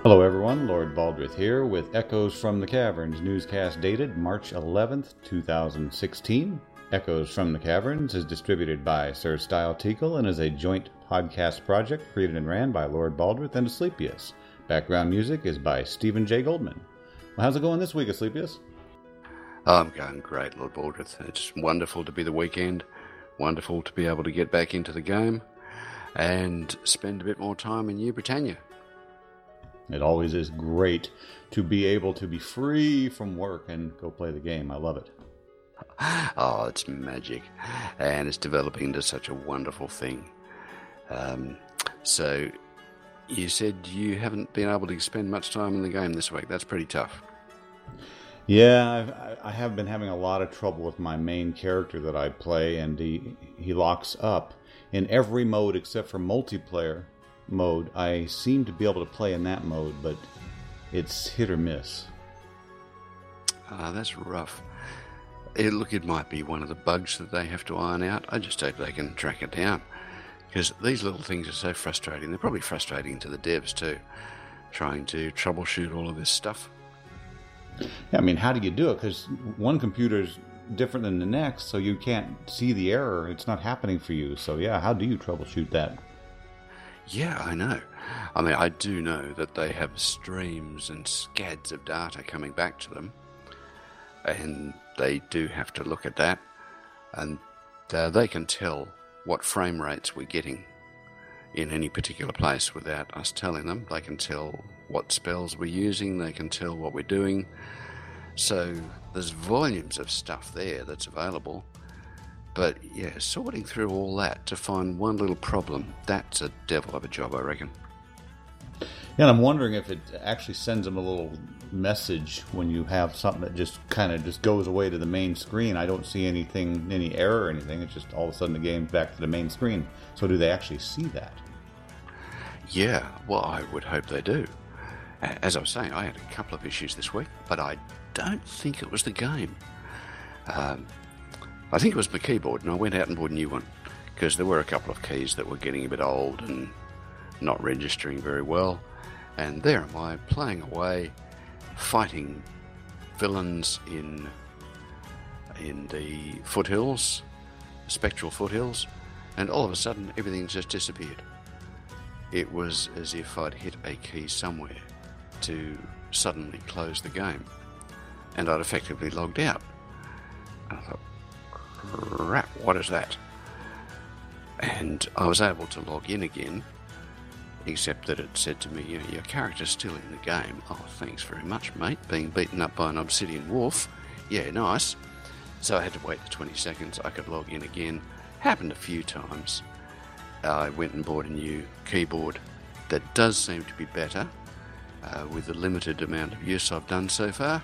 Hello everyone, Lord Baldrith here with Echoes from the Caverns, newscast dated March 11th, 2016. Echoes from the Caverns is distributed by Sir Style Teakle and is a joint podcast project created and ran by Lord Baldrith and Asclepius. Background music is by Stephen J. Goldman. Well, how's it going this week, Asclepius? I'm going great, Lord Baldrith. It's wonderful to be the weekend, wonderful to be able to get back into the game and spend a bit more time in New Britannia. It always is great to be able to be free from work and go play the game. I love it. Oh, it's magic, and it's developing into such a wonderful thing. So, you said you haven't been able to spend much time in the game this week. That's pretty tough. Yeah, I have been having a lot of trouble with my main character that I play, and he locks up in every mode except for multiplayer mode. I seem to be able to play in that mode, but it's hit or miss. That's rough. It might be one of the bugs that they have to iron out. I just hope they can track it down, because these little things are so frustrating. They're probably frustrating to the devs too, trying to troubleshoot all of this stuff. Yeah, I mean, how do you do it? Because one computer's different than the next, so you can't see the error. It's not happening for you. So yeah, how do you troubleshoot that? Yeah, I know. I mean, I do know that they have streams and scads of data coming back to them, and they do have to look at that, and they can tell what frame rates we're getting in any particular place without us telling them. They can tell what spells we're using, they can tell what we're doing. So there's volumes of stuff there that's available. But yeah, sorting through all that to find one little problem, that's a devil of a job, I reckon. Yeah, and I'm wondering if it actually sends them a little message when you have something that just kind of just goes away to the main screen. I don't see anything, any error or anything. It's just all of a sudden the game's back to the main screen. So do they actually see that? Yeah, well, I would hope they do. As I was saying, I had a couple of issues this week, but I don't think it was the game. I think it was my keyboard, and I went out and bought a new one, because there were a couple of keys that were getting a bit old and not registering very well. And there am I, playing away, fighting villains in the foothills, spectral foothills, and all of a sudden everything just disappeared. It was as if I'd hit a key somewhere to suddenly close the game, and I'd effectively logged out. And I thought, crap, what is that? And I was able to log in again, except that it said to me, your character's still in the game. Oh, thanks very much, mate. Being beaten up by an obsidian wolf. Yeah, nice. So I had to wait the 20 seconds. I could log in again. Happened a few times. I went and bought a new keyboard that does seem to be better, with the limited amount of use I've done so far.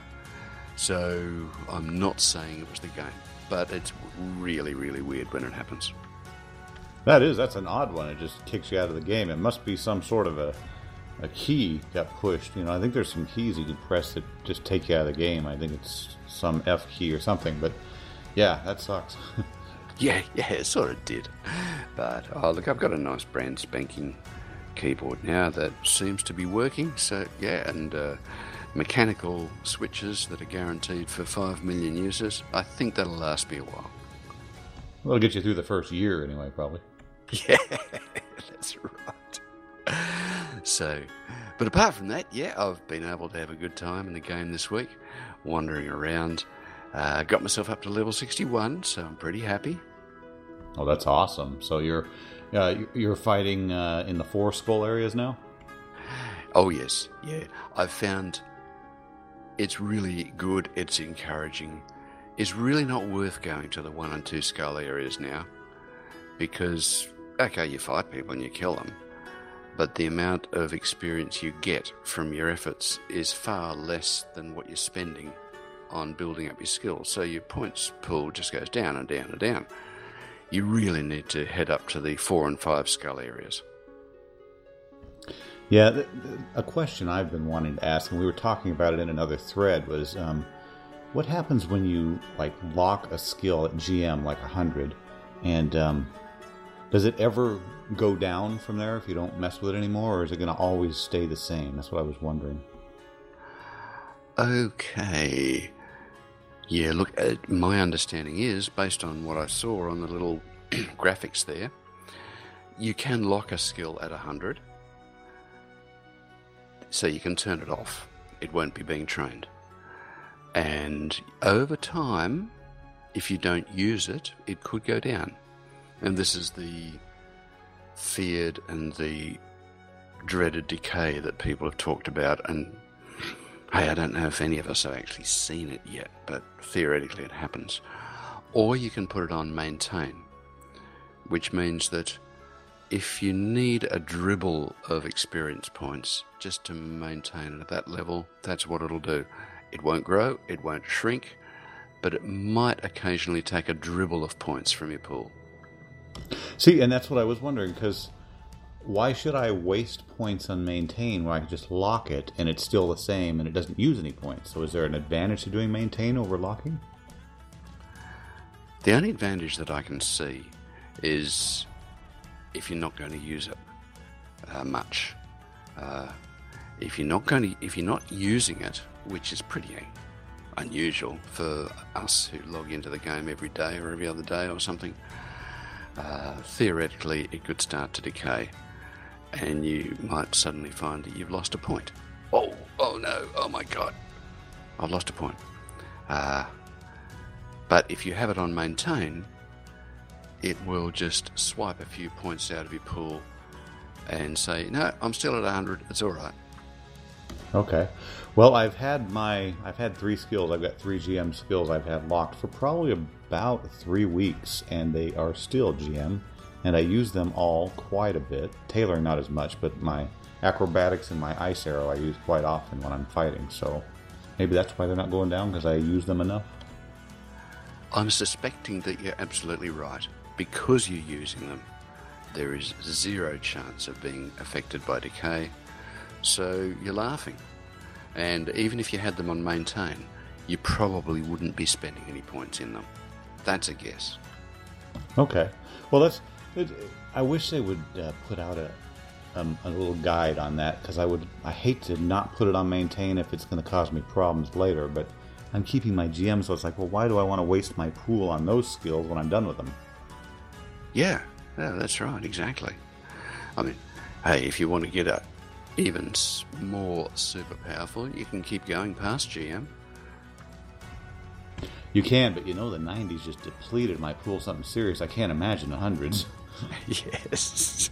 So I'm not saying it was the game, but it's really, really weird when it happens. That's an odd one. It just kicks you out of the game. It must be some sort of a key got pushed. I think there's some keys you can press that just take you out of the game. I think it's some F key or something, but yeah, that sucks. Yeah, it sort of did. But, look, I've got a nice brand spanking keyboard now that seems to be working. So, yeah, and mechanical switches that are guaranteed for 5 million users. I think that'll last me a while. Well, it'll get you through the first year anyway, probably. Yeah, that's right. So, but apart from that, yeah, I've been able to have a good time in the game this week, wandering around. Got myself up to level 61, so I'm pretty happy. Oh, that's awesome. So you're fighting in the 4 skull areas now? Oh, yes. Yeah. I've found it's really good. It's encouraging. It's really not worth going to the 1 and 2 skull areas now, because, okay, you fight people and you kill them, but the amount of experience you get from your efforts is far less than what you're spending on building up your skills. So your points pool just goes down and down and down. You really need to head up to the 4 and 5 skull areas. Yeah, a question I've been wanting to ask, and we were talking about it in another thread, was what happens when you lock a skill at GM 100, and does it ever go down from there if you don't mess with it anymore, or is it going to always stay the same? That's what I was wondering. Okay. Yeah, look, my understanding is, based on what I saw on the little graphics there, you can lock a skill at 100, so you can turn it off. It won't be being trained. And over time, if you don't use it, it could go down. And this is the feared and the dreaded decay that people have talked about. And hey, I don't know if any of us have actually seen it yet, but theoretically it happens. Or you can put it on maintain, which means that if you need a dribble of experience points just to maintain it at that level, that's what it'll do. It won't grow, it won't shrink, but it might occasionally take a dribble of points from your pool. See, and that's what I was wondering, because why should I waste points on maintain when I can just lock it and it's still the same and it doesn't use any points? So is there an advantage to doing maintain over locking? The only advantage that I can see is if you're not going to use it much. If you're not using it, which is pretty unusual for us who log into the game every day or every other day or something, theoretically it could start to decay, and you might suddenly find that you've lost a point. Oh no, oh my god, I've lost a point. But if you have it on maintain, it will just swipe a few points out of your pool and say, no, I'm still at 100, it's all right. Okay. Well, I've had 3 skills. I've got 3 GM skills I've had locked for probably about 3 weeks, and they are still GM, and I use them all quite a bit. Tailoring not as much, but my acrobatics and my ice arrow I use quite often when I'm fighting, so maybe that's why they're not going down, because I use them enough. I'm suspecting that you're absolutely right. Because you're using them, there is 0 chance of being affected by decay, so you're laughing. And even if you had them on maintain, you probably wouldn't be spending any points in them. That's a guess. Okay. Well, I wish they would put out a little guide on that, because I hate to not put it on maintain if it's going to cause me problems later, but I'm keeping my GM, so it's like, well, why do I want to waste my pool on those skills when I'm done with them? Yeah, that's right, exactly. I mean, hey, if you want to get even more super powerful, you can keep going past GM. You can, but the 90s just depleted my pool something serious. I can't imagine the hundreds. Yes.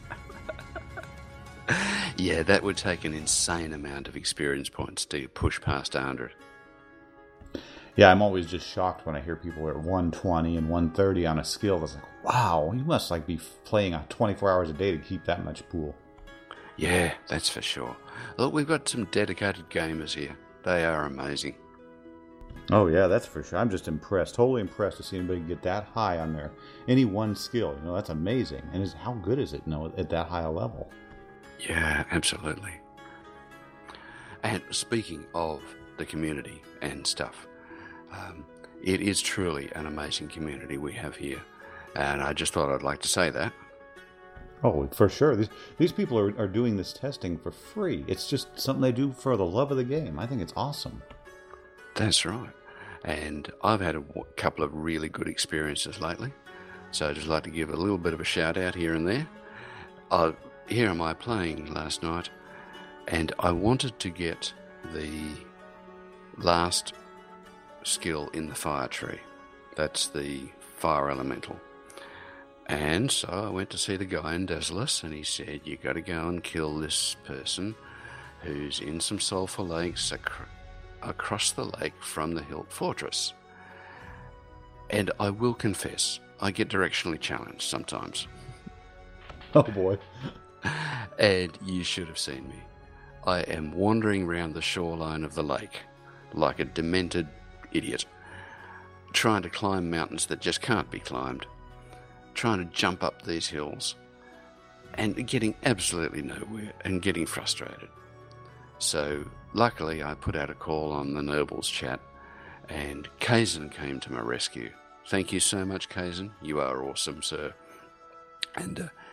Yeah, that would take an insane amount of experience points to push past 100. Yeah, I'm always just shocked when I hear people at 120 and 130 on a skill. That's like, wow, you must be playing 24 hours a day to keep that much pool. Yeah, that's for sure. Look, we've got some dedicated gamers here. They are amazing. Oh yeah, that's for sure. I'm just impressed, totally impressed to see anybody get that high on any one skill. That's amazing. And how good is it, at that high a level? Yeah, absolutely. And speaking of the community and stuff, it is truly an amazing community we have here, and I just thought I'd like to say that. Oh, for sure. These people are doing this testing for free. It's just something they do for the love of the game. I think it's awesome. That's right. And I've had a couple of really good experiences lately, so I'd just like to give a little bit of a shout out here and there. Here am I playing last night, and I wanted to get the last skill in the fire tree. That's the fire elemental. And so I went to see the guy in Desolus, and he said, you got to go and kill this person who's in some sulfur lakes across the lake from the Hilt Fortress. And I will confess, I get directionally challenged sometimes. Oh boy. And you should have seen me. I am wandering around the shoreline of the lake like a demented idiot, trying to climb mountains that just can't be climbed, trying to jump up these hills, and getting absolutely nowhere and getting frustrated. So luckily I put out a call on the Nobles chat, and Kaizen came to my rescue. Thank you so much, Kaizen. You are awesome, sir. And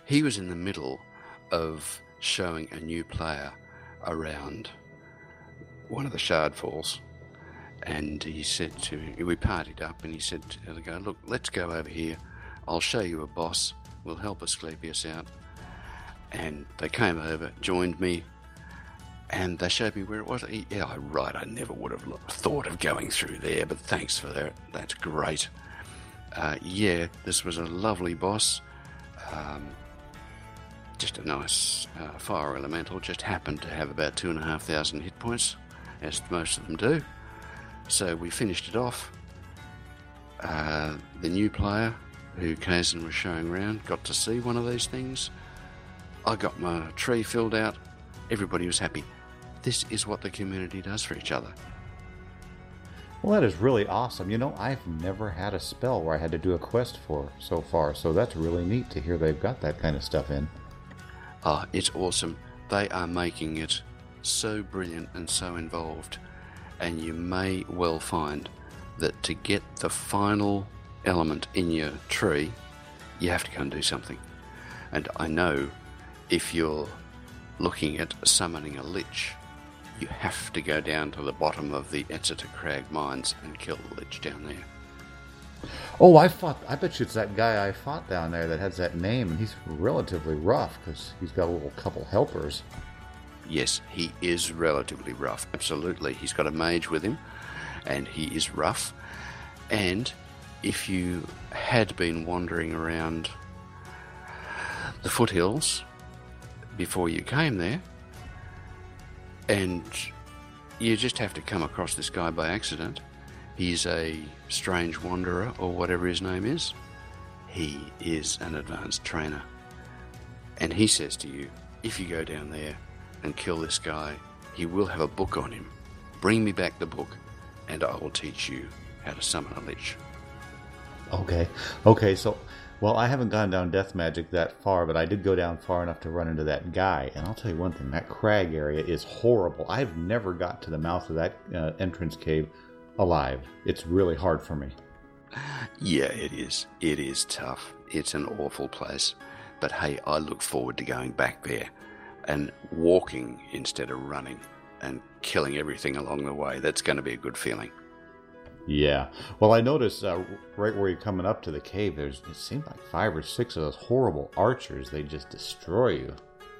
He was in the middle of showing a new player around one of the shard falls, and he said to me, we partied up, and he said to the guy, look, let's go over here. I'll show you a boss. Will help Asclepius out. And they came over, joined me, and they showed me where it was. Yeah, right, I never would have thought of going through there, but thanks for that. That's great. Yeah, this was a lovely boss. Just a nice fire elemental. Just happened to have about 2,500 hit points, as most of them do. So we finished it off. The new player who Kazan was showing around got to see one of these things. I got my tree filled out. Everybody was happy. This is what the community does for each other. Well, that is really awesome. You know, I've never had a spell where I had to do a quest for so far, so that's really neat to hear they've got that kind of stuff in. Oh, it's awesome. They are making it so brilliant and so involved, and you may well find that to get the final element in your tree, you have to go and do something. And I know if you're looking at summoning a lich, you have to go down to the bottom of the Exeter Crag mines and kill the lich down there. Oh, I bet you it's that guy I fought down there that has that name, and he's relatively rough because he's got a little couple helpers. Yes, he is relatively rough. Absolutely. He's got a mage with him, and he is rough. And if you had been wandering around the foothills before you came there, and you just have to come across this guy by accident, he's a strange wanderer or whatever his name is, he is an advanced trainer. And he says to you, if you go down there and kill this guy, he will have a book on him. Bring me back the book, and I will teach you how to summon a lich. Okay, so, well, I haven't gone down Death Magic that far, but I did go down far enough to run into that guy, and I'll tell you one thing, that crag area is horrible. I've never got to the mouth of that entrance cave alive. It's really hard for me. Yeah, it is. It is tough. It's an awful place. But hey, I look forward to going back there and walking instead of running and killing everything along the way. That's going to be a good feeling. Yeah. Well, I noticed right where you're coming up to the cave, it seemed like 5 or 6 of those horrible archers. They just destroy you.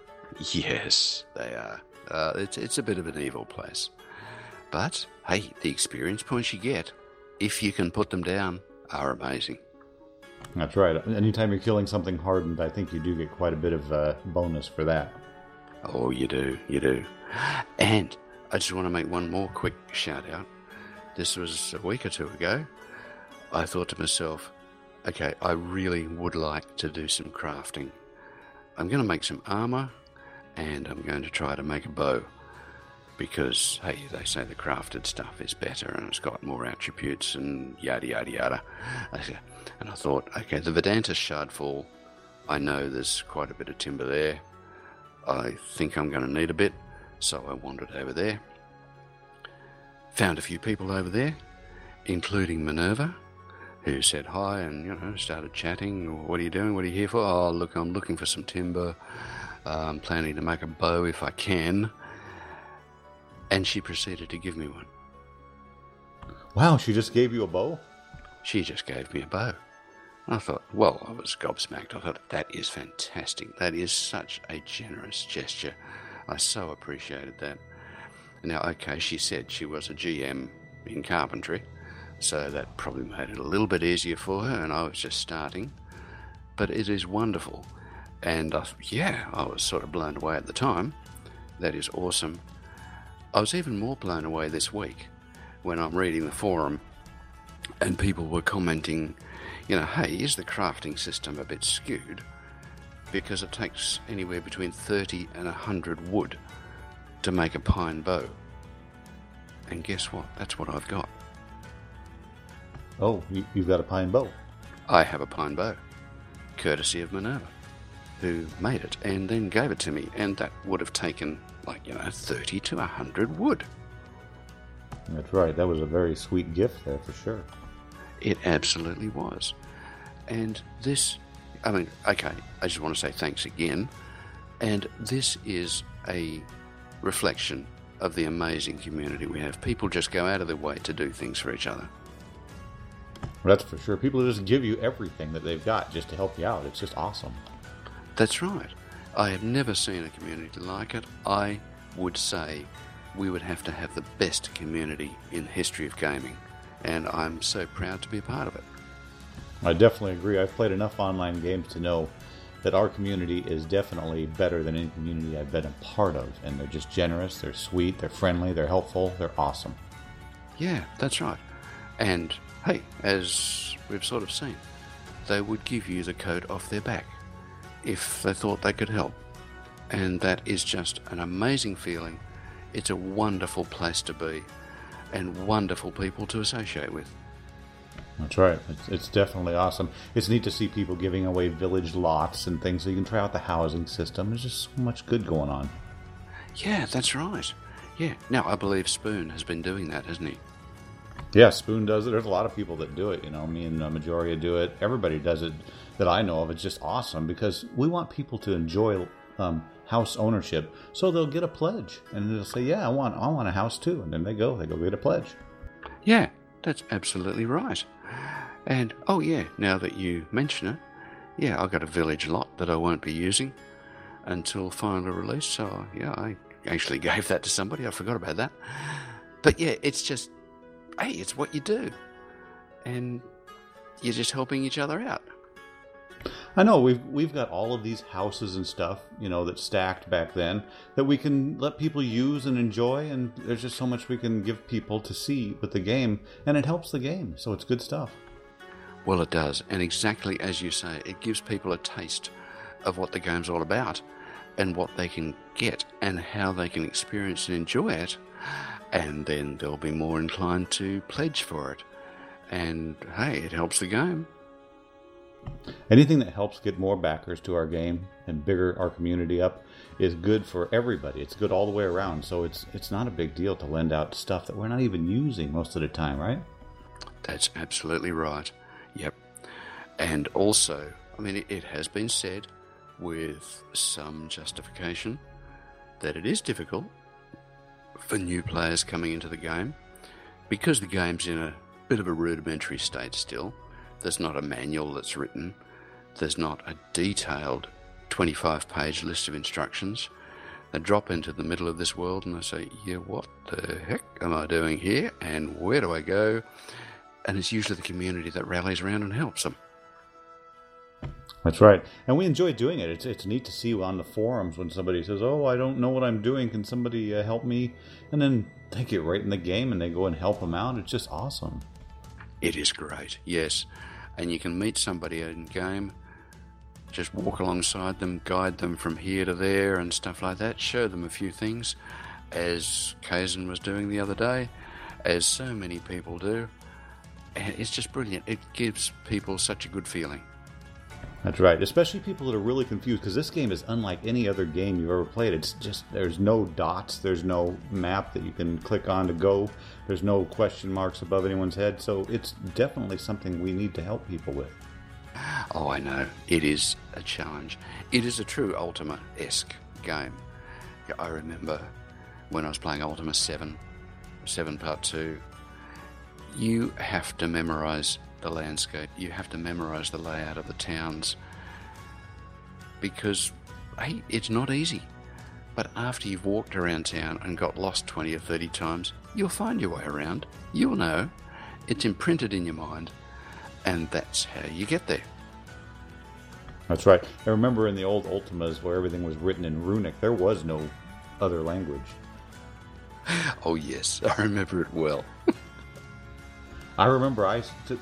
Yes, they are. It's a bit of an evil place. But, hey, the experience points you get, if you can put them down, are amazing. That's right. Anytime you're killing something hardened, I think you do get quite a bit of bonus for that. Oh, you do. And I just want to make one more quick shout out. This was a week or 2 ago. I thought to myself, okay, I really would like to do some crafting. I'm going to make some armor, and I'm going to try to make a bow. Because, hey, they say the crafted stuff is better and it's got more attributes and yada, yada, yada. And I thought, okay, the Vedantis Shardfall, I know there's quite a bit of timber there. I think I'm going to need a bit, so I wandered over there. Found a few people over there, including Minerva, who said hi and, started chatting. What are you doing? What are you here for? Oh, look, I'm looking for some timber. I'm planning to make a bow if I can. And she proceeded to give me one. Wow, she just gave you a bow? She just gave me a bow. I thought, well, I was gobsmacked. I thought, that is fantastic. That is such a generous gesture. I so appreciated that. Now, okay, she said she was a GM in carpentry, so that probably made it a little bit easier for her, and I was just starting. But it is wonderful. And I was sort of blown away at the time. That is awesome. I was even more blown away this week when I'm reading the forum and people were commenting, hey, is the crafting system a bit skewed? Because it takes anywhere between 30 and 100 wood to make a pine bow. And guess what? That's what I've got. Oh, you've got a pine bow. I have a pine bow, courtesy of Minerva, who made it and then gave it to me, and that would have taken 30 to 100 wood. That's right. That was a very sweet gift there for sure. It absolutely was. And this I mean, okay, I just want to say thanks again. And this is a reflection of the amazing community we have. People just go out of their way to do things for each other. That's for sure. People just give you everything that they've got just to help you out. It's just awesome. That's right. I have never seen a community like it. I would say we would have to have the best community in the history of gaming, and I'm so proud to be a part of it. I definitely agree. I've played enough online games to know that our community is definitely better than any community I've been a part of, and they're just generous, they're sweet, they're friendly, they're helpful, they're awesome. Yeah, that's right. And hey, as we've sort of seen, they would give you the coat off their back if they thought they could help. And that is just an amazing feeling. It's a wonderful place to be and wonderful people to associate with. That's right. It's definitely awesome. It's neat to see people giving away village lots and things so you can try out the housing system. There's just so much good going on. Yeah, that's right. Yeah. Now, I believe Spoon has been doing that, hasn't he? Yeah, Spoon does it. There's a lot of people that do it. You know, me and Majoria do it. Everybody does it that I know of. It's just awesome because we want people to enjoy house ownership. So they'll get a pledge and they'll say, yeah, I want a house too. And then they go get a pledge. Yeah, that's absolutely right. And, oh yeah, now that you mention it, yeah, I've got a village lot that I won't be using until final release. So, yeah, I actually gave that to somebody. I forgot about that. But yeah, it's just, hey, it's what you do. And you're just helping each other out. I know we've got all of these houses and stuff, you know, that's stacked back then that we can let people use and enjoy, and there's just so much we can give people to see with the game, and it helps the game, so it's good stuff. Well, it does, and exactly as you say, it gives people a taste of what the game's all about and what they can get and how they can experience and enjoy it, and then they'll be more inclined to pledge for it. And hey, it helps the game. Anything that helps get more backers to our game and bigger our community up is good for everybody. It's good all the way around, so it's not a big deal to lend out stuff that we're not even using most of the time, right? That's absolutely right. Yep. And also, I mean, it has been said with some justification that it is difficult for new players coming into the game because the game's in a bit of a rudimentary state still. There's not a manual that's written. There's not a detailed 25-page list of instructions. They drop into the middle of this world and they say, yeah, what the heck am I doing here? And where do I go? And it's usually the community that rallies around and helps them. That's right. And we enjoy doing it. It's neat to see on the forums when somebody says, oh, I don't know what I'm doing. Can somebody help me? And then they get right in the game and they go and help them out. It's just awesome. It is great, yes. And you can meet somebody in game, just walk alongside them, guide them from here to there and stuff like that, show them a few things, as Kaizen was doing the other day, as so many people do. And it's just brilliant. It gives people such a good feeling. That's right, especially people that are really confused, because this game is unlike any other game you've ever played. It's just, there's no dots, there's no map that you can click on to go, there's no question marks above anyone's head, so it's definitely something we need to help people with. Oh, I know. It is a challenge. It is a true Ultima-esque game. I remember when I was playing Ultima 7 Part 2, you have to memorize the landscape. You have to memorize the layout of the towns because, hey, it's not easy. But after you've walked around town and got lost 20 or 30 times, you'll find your way around. You'll know. It's imprinted in your mind, and that's how you get there. That's right. I remember in the old Ultimas where everything was written in Runic, there was no other language. Oh, yes. I remember it well. I remember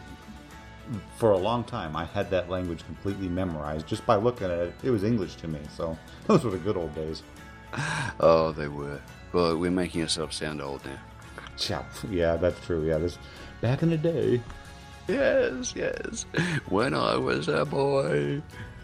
for a long time, I had that language completely memorized. Just by looking at it, it was English to me. So those were the good old days. Oh, they were. Well, we're making ourselves sound old now. Yeah, that's true. Yeah, this back in the day. Yes. When I was a boy.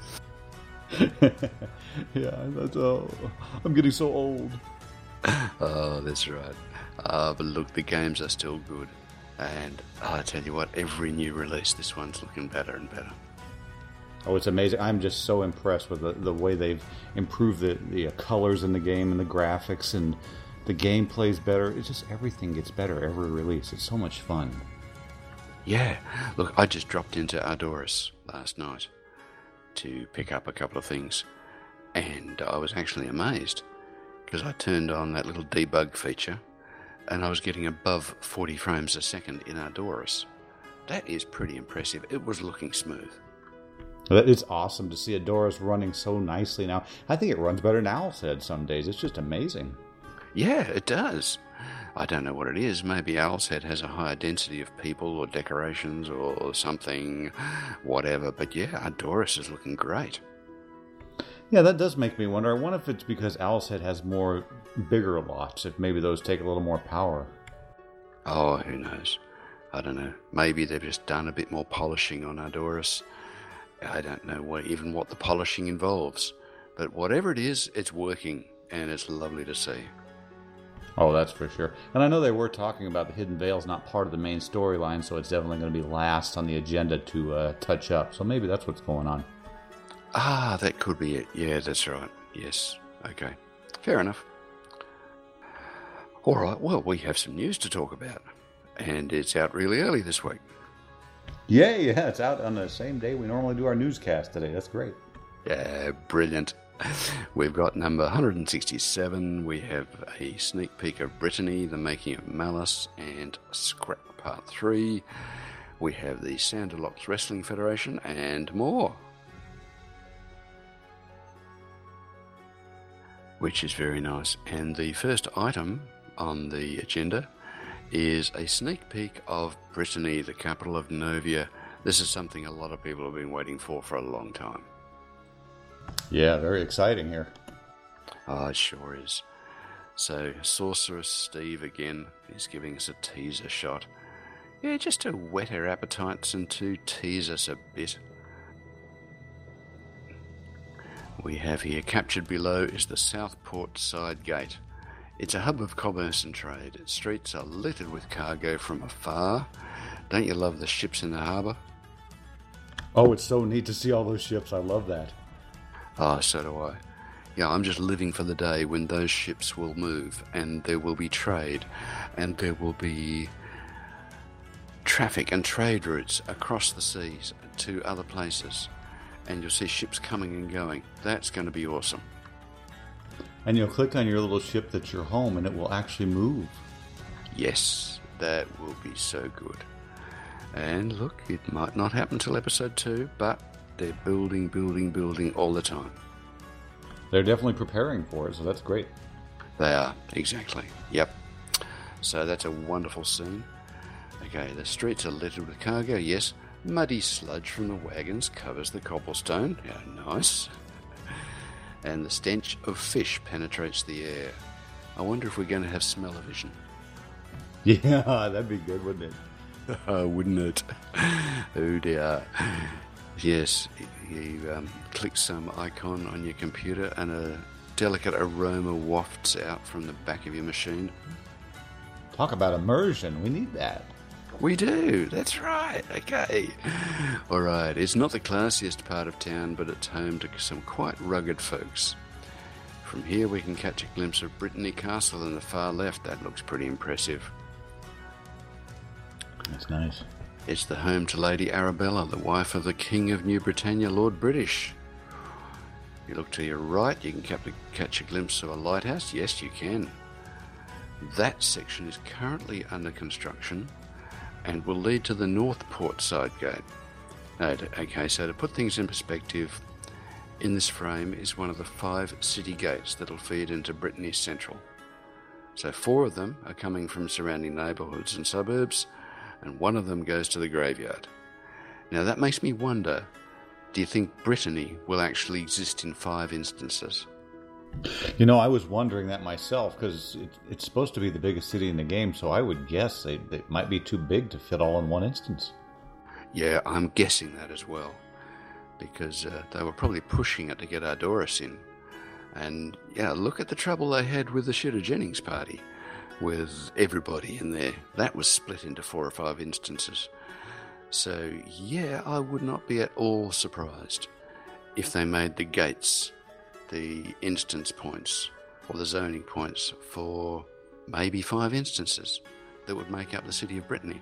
Yeah, that's I'm getting so old. Oh, that's right. But look, the games are still good. And I tell you what, every new release, this one's looking better and better. Oh, it's amazing. I'm just so impressed with the way they've improved the colors in the game and the graphics, and the game plays better. It's just everything gets better every release. It's so much fun. Yeah. Look, I just dropped into Ardoris last night to pick up a couple of things, and I was actually amazed because I turned on that little debug feature and I was getting above 40 frames a second in Ardoris. That is pretty impressive. It was looking smooth. It's awesome to see Ardoris running so nicely now. I think it runs better than Owl's Head some days. It's just amazing. Yeah, it does. I don't know what it is. Maybe Owl's Head has a higher density of people or decorations or something, whatever. But yeah, Ardoris is looking great. Yeah, that does make me wonder. I wonder if it's because Owl's Head has more bigger lots, if maybe those take a little more power. Oh, who knows? I don't know. Maybe they've just done a bit more polishing on Ardoris. I don't know what the polishing involves. But whatever it is, it's working, and it's lovely to see. Oh, that's for sure. And I know they were talking about the Hidden Veil's not part of the main storyline, so it's definitely going to be last on the agenda to touch up. So maybe that's what's going on. Ah, that could be it. Yeah, that's right. Yes. Okay. Fair enough. All right. Well, we have some news to talk about, and it's out really early this week. Yeah, it's out on the same day we normally do our newscast today. That's great. Yeah, brilliant. We've got number 167. We have a sneak peek of Brittany, the making of Malice, and Scrap Part 3. We have the Sanderlocks Wrestling Federation, and more. Which is very nice. And the first item on the agenda is a sneak peek of Brittany, the capital of Novia. This is something a lot of people have been waiting for a long time. Yeah, very exciting here. Oh, it sure is. So, Sorceress Steve again is giving us a teaser shot. Yeah, just to whet our appetites and to tease us a bit. We have here, captured below is the Southport Side Gate. It's a hub of commerce and trade. Its streets are littered with cargo from afar. Don't you love the ships in the harbour? Oh, it's so neat to see all those ships. I love that. Oh, so do I. Yeah, I'm just living for the day when those ships will move and there will be trade and there will be traffic and trade routes across the seas to other places. And you'll see ships coming and going. That's going to be awesome. And you'll click on your little ship that's your home and it will actually move. Yes, that will be so good. And look, it might not happen till episode 2, but they're building all the time. They're definitely preparing for it, so that's great. They are, exactly. Yep. So that's a wonderful scene. Okay, the streets are littered with cargo, yes. Muddy sludge from the wagons covers the cobblestone. Yeah, nice. And the stench of fish penetrates the air. I wonder if we're going to have smell-o-vision. Yeah, that'd be good, wouldn't it? Wouldn't it? Oh dear. Yes, you click some icon on your computer and a delicate aroma wafts out from the back of your machine. Talk about immersion. We need that. We do, that's right. Okay. All right, it's not the classiest part of town, but it's home to some quite rugged folks. From here we can catch a glimpse of Brittany Castle in the far left. That looks pretty impressive. That's nice. It's the home to Lady Arabella, the wife of the King of New Britannia, Lord British. You look to your right, you can catch a glimpse of a lighthouse. Yes, you can. That section is currently under construction and will lead to the Northport Side Gate. Okay, so to put things in perspective, in this frame is one of the 5 city gates that'll feed into Brittany Central. So 4 of them are coming from surrounding neighbourhoods and suburbs, and 1 of them goes to the graveyard. Now that makes me wonder, do you think Brittany will actually exist in 5 instances? You know, I was wondering that myself, because it's supposed to be the biggest city in the game, so I would guess they might be too big to fit all in one instance. Yeah, I'm guessing that as well, because they were probably pushing it to get Ardoris in. And yeah, look at the trouble they had with the Shooter Jennings party, with everybody in there. That was split into 4 or 5 instances. So, yeah, I would not be at all surprised if they made the gates the instance points or the zoning points for maybe 5 instances that would make up the city of Brittany.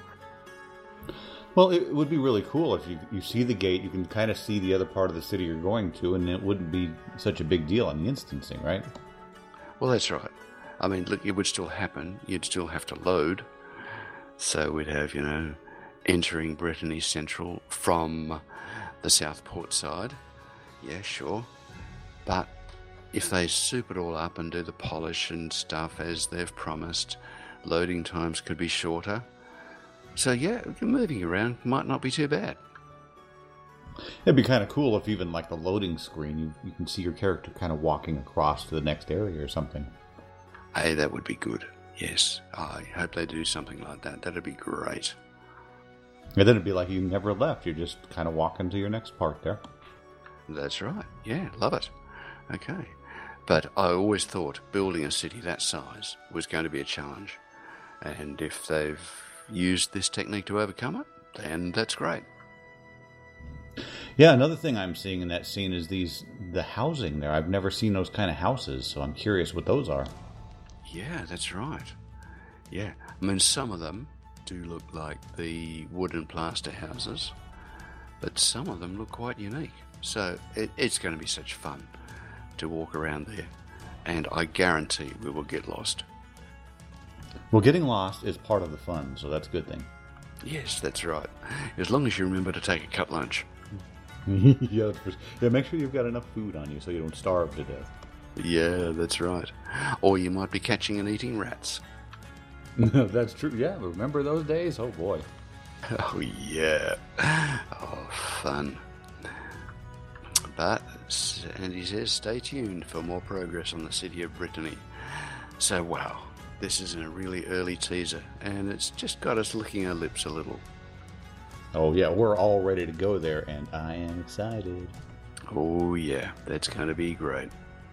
Well, it would be really cool if you see the gate, you can kind of see the other part of the city you're going to, and it wouldn't be such a big deal on the instancing, right? Well, that's right. I mean, look, it would still happen. You'd still have to load. So we'd have, entering Brittany Central from the Southport side. Yeah, sure. But if they soup it all up and do the polish and stuff as they've promised, loading times could be shorter. So yeah, moving around might not be too bad. It'd be kind of cool if even like the loading screen, you can see your character kind of walking across to the next area or something. Hey, that would be good. Yes, I hope they do something like that. That'd be great. And then it'd be like you never left. You're just kind of walking to your next part there. That's right. Yeah, love it. Okay. But I always thought building a city that size was going to be a challenge. And if they've used this technique to overcome it, then that's great. Yeah, another thing I'm seeing in that scene is the housing there. I've never seen those kind of houses, so I'm curious what those are. Yeah, that's right. Yeah, I mean, some of them do look like the wooden plaster houses, but some of them look quite unique. So it's going to be such fun to walk around there, and I guarantee we will get lost. Well, getting lost is part of the fun, so that's a good thing. Yes, that's right. As long as you remember to take a cut lunch. Yeah, make sure you've got enough food on you so you don't starve to death. Yeah, that's right. Or you might be catching and eating rats. That's true. Yeah, remember those days? Oh, boy. Oh, yeah. Oh, fun. But, and he says, stay tuned for more progress on the city of Brittany. So, wow, this is a really early teaser, and it's just got us licking our lips a little. Oh, yeah, we're all ready to go there, and I am excited. Oh, yeah, that's going to be great.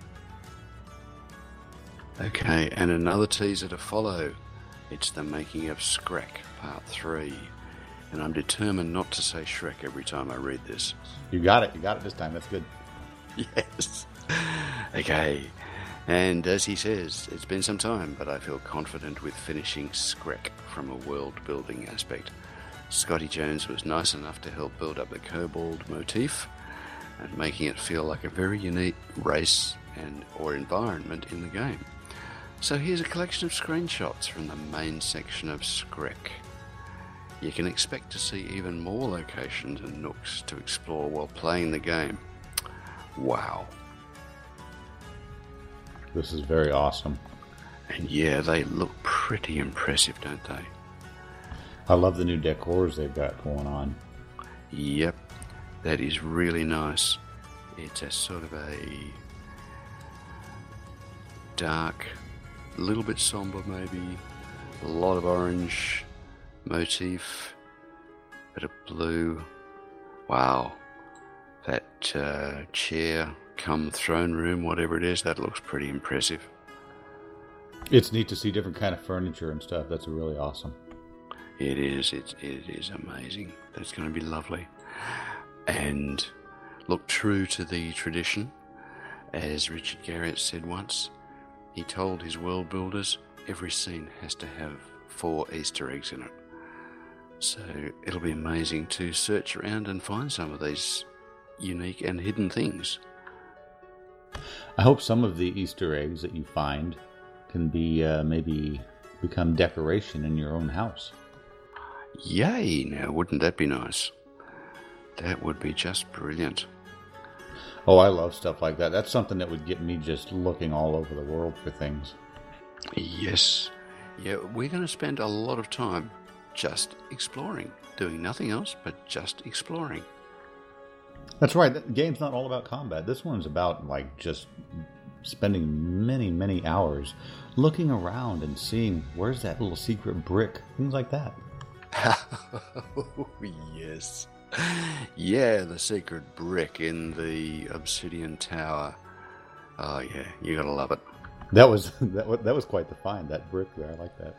Okay, and another teaser to follow. It's the making of Shrek Part 3. And I'm determined not to say Shrek every time I read this. You got it this time. That's good. Yes. Okay. And as he says, it's been some time, but I feel confident with finishing Shrek from a world-building aspect. Scotty Jones was nice enough to help build up the kobold motif and making it feel like a very unique race or environment in the game. So here's a collection of screenshots from the main section of Shrek. You can expect to see even more locations and nooks to explore while playing the game. Wow. This is very awesome. And yeah, they look pretty impressive, don't they? I love the new decors they've got going on. Yep, that is really nice. It's a sort of a dark, a little bit somber maybe, a lot of orange motif, bit of blue. Wow, that chair come throne room, whatever it is, that looks pretty impressive. It's neat to see different kind of furniture and stuff. That's really awesome. It is. It is amazing. That's going to be lovely. And look, true to the tradition, as Richard Garriott said once, he told his world builders every scene has to have 4 Easter eggs in it. So it'll be amazing to search around and find some of these unique and hidden things. I hope some of the Easter eggs that you find can be maybe become decoration in your own house. Yay! Now, wouldn't that be nice? That would be just brilliant. Oh, I love stuff like that. That's something that would get me just looking all over the world for things. Yes. Yeah, we're going to spend a lot of time just exploring, doing nothing else but just exploring. That's right. The game's not all about combat. This one's about, like, just spending many, many hours looking around and seeing where's that little secret brick, things like that. Oh, yes. Yeah, the secret brick in the obsidian tower. Oh, yeah, you gotta love it. That was quite the find, that brick there. I like that.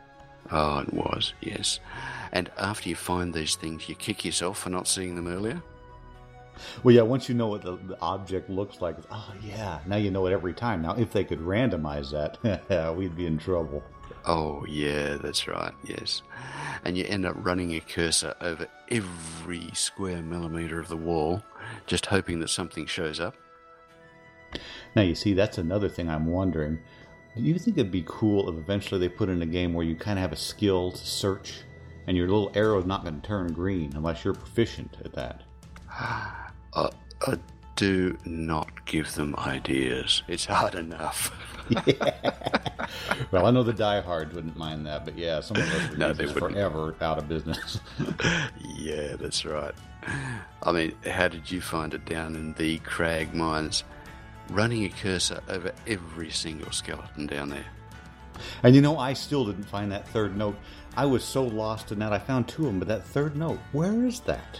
Oh, it was, yes. And after you find these things, you kick yourself for not seeing them earlier? Well, yeah, once you know what the object looks like, oh, yeah, now you know it every time. Now, if they could randomize that, we'd be in trouble. Oh, yeah, that's right, yes. And you end up running a cursor over every square millimetre of the wall, just hoping that something shows up. Now, you see, that's another thing I'm wondering. Do you think it'd be cool if eventually they put in a game where you kind of have a skill to search, and your little arrow is not going to turn green unless you're proficient at that? Do not give them ideas. It's hard enough. Yeah. Well, I know the diehards wouldn't mind that, but yeah, some of us would No, be they just wouldn't. forever out of business. Yeah, that's right. I mean, how did you find it down in the Crag mines? Running a cursor over every single skeleton down there. And you know, I still didn't find that third note. I was so lost in that. I found two of them, but that third note, where is that?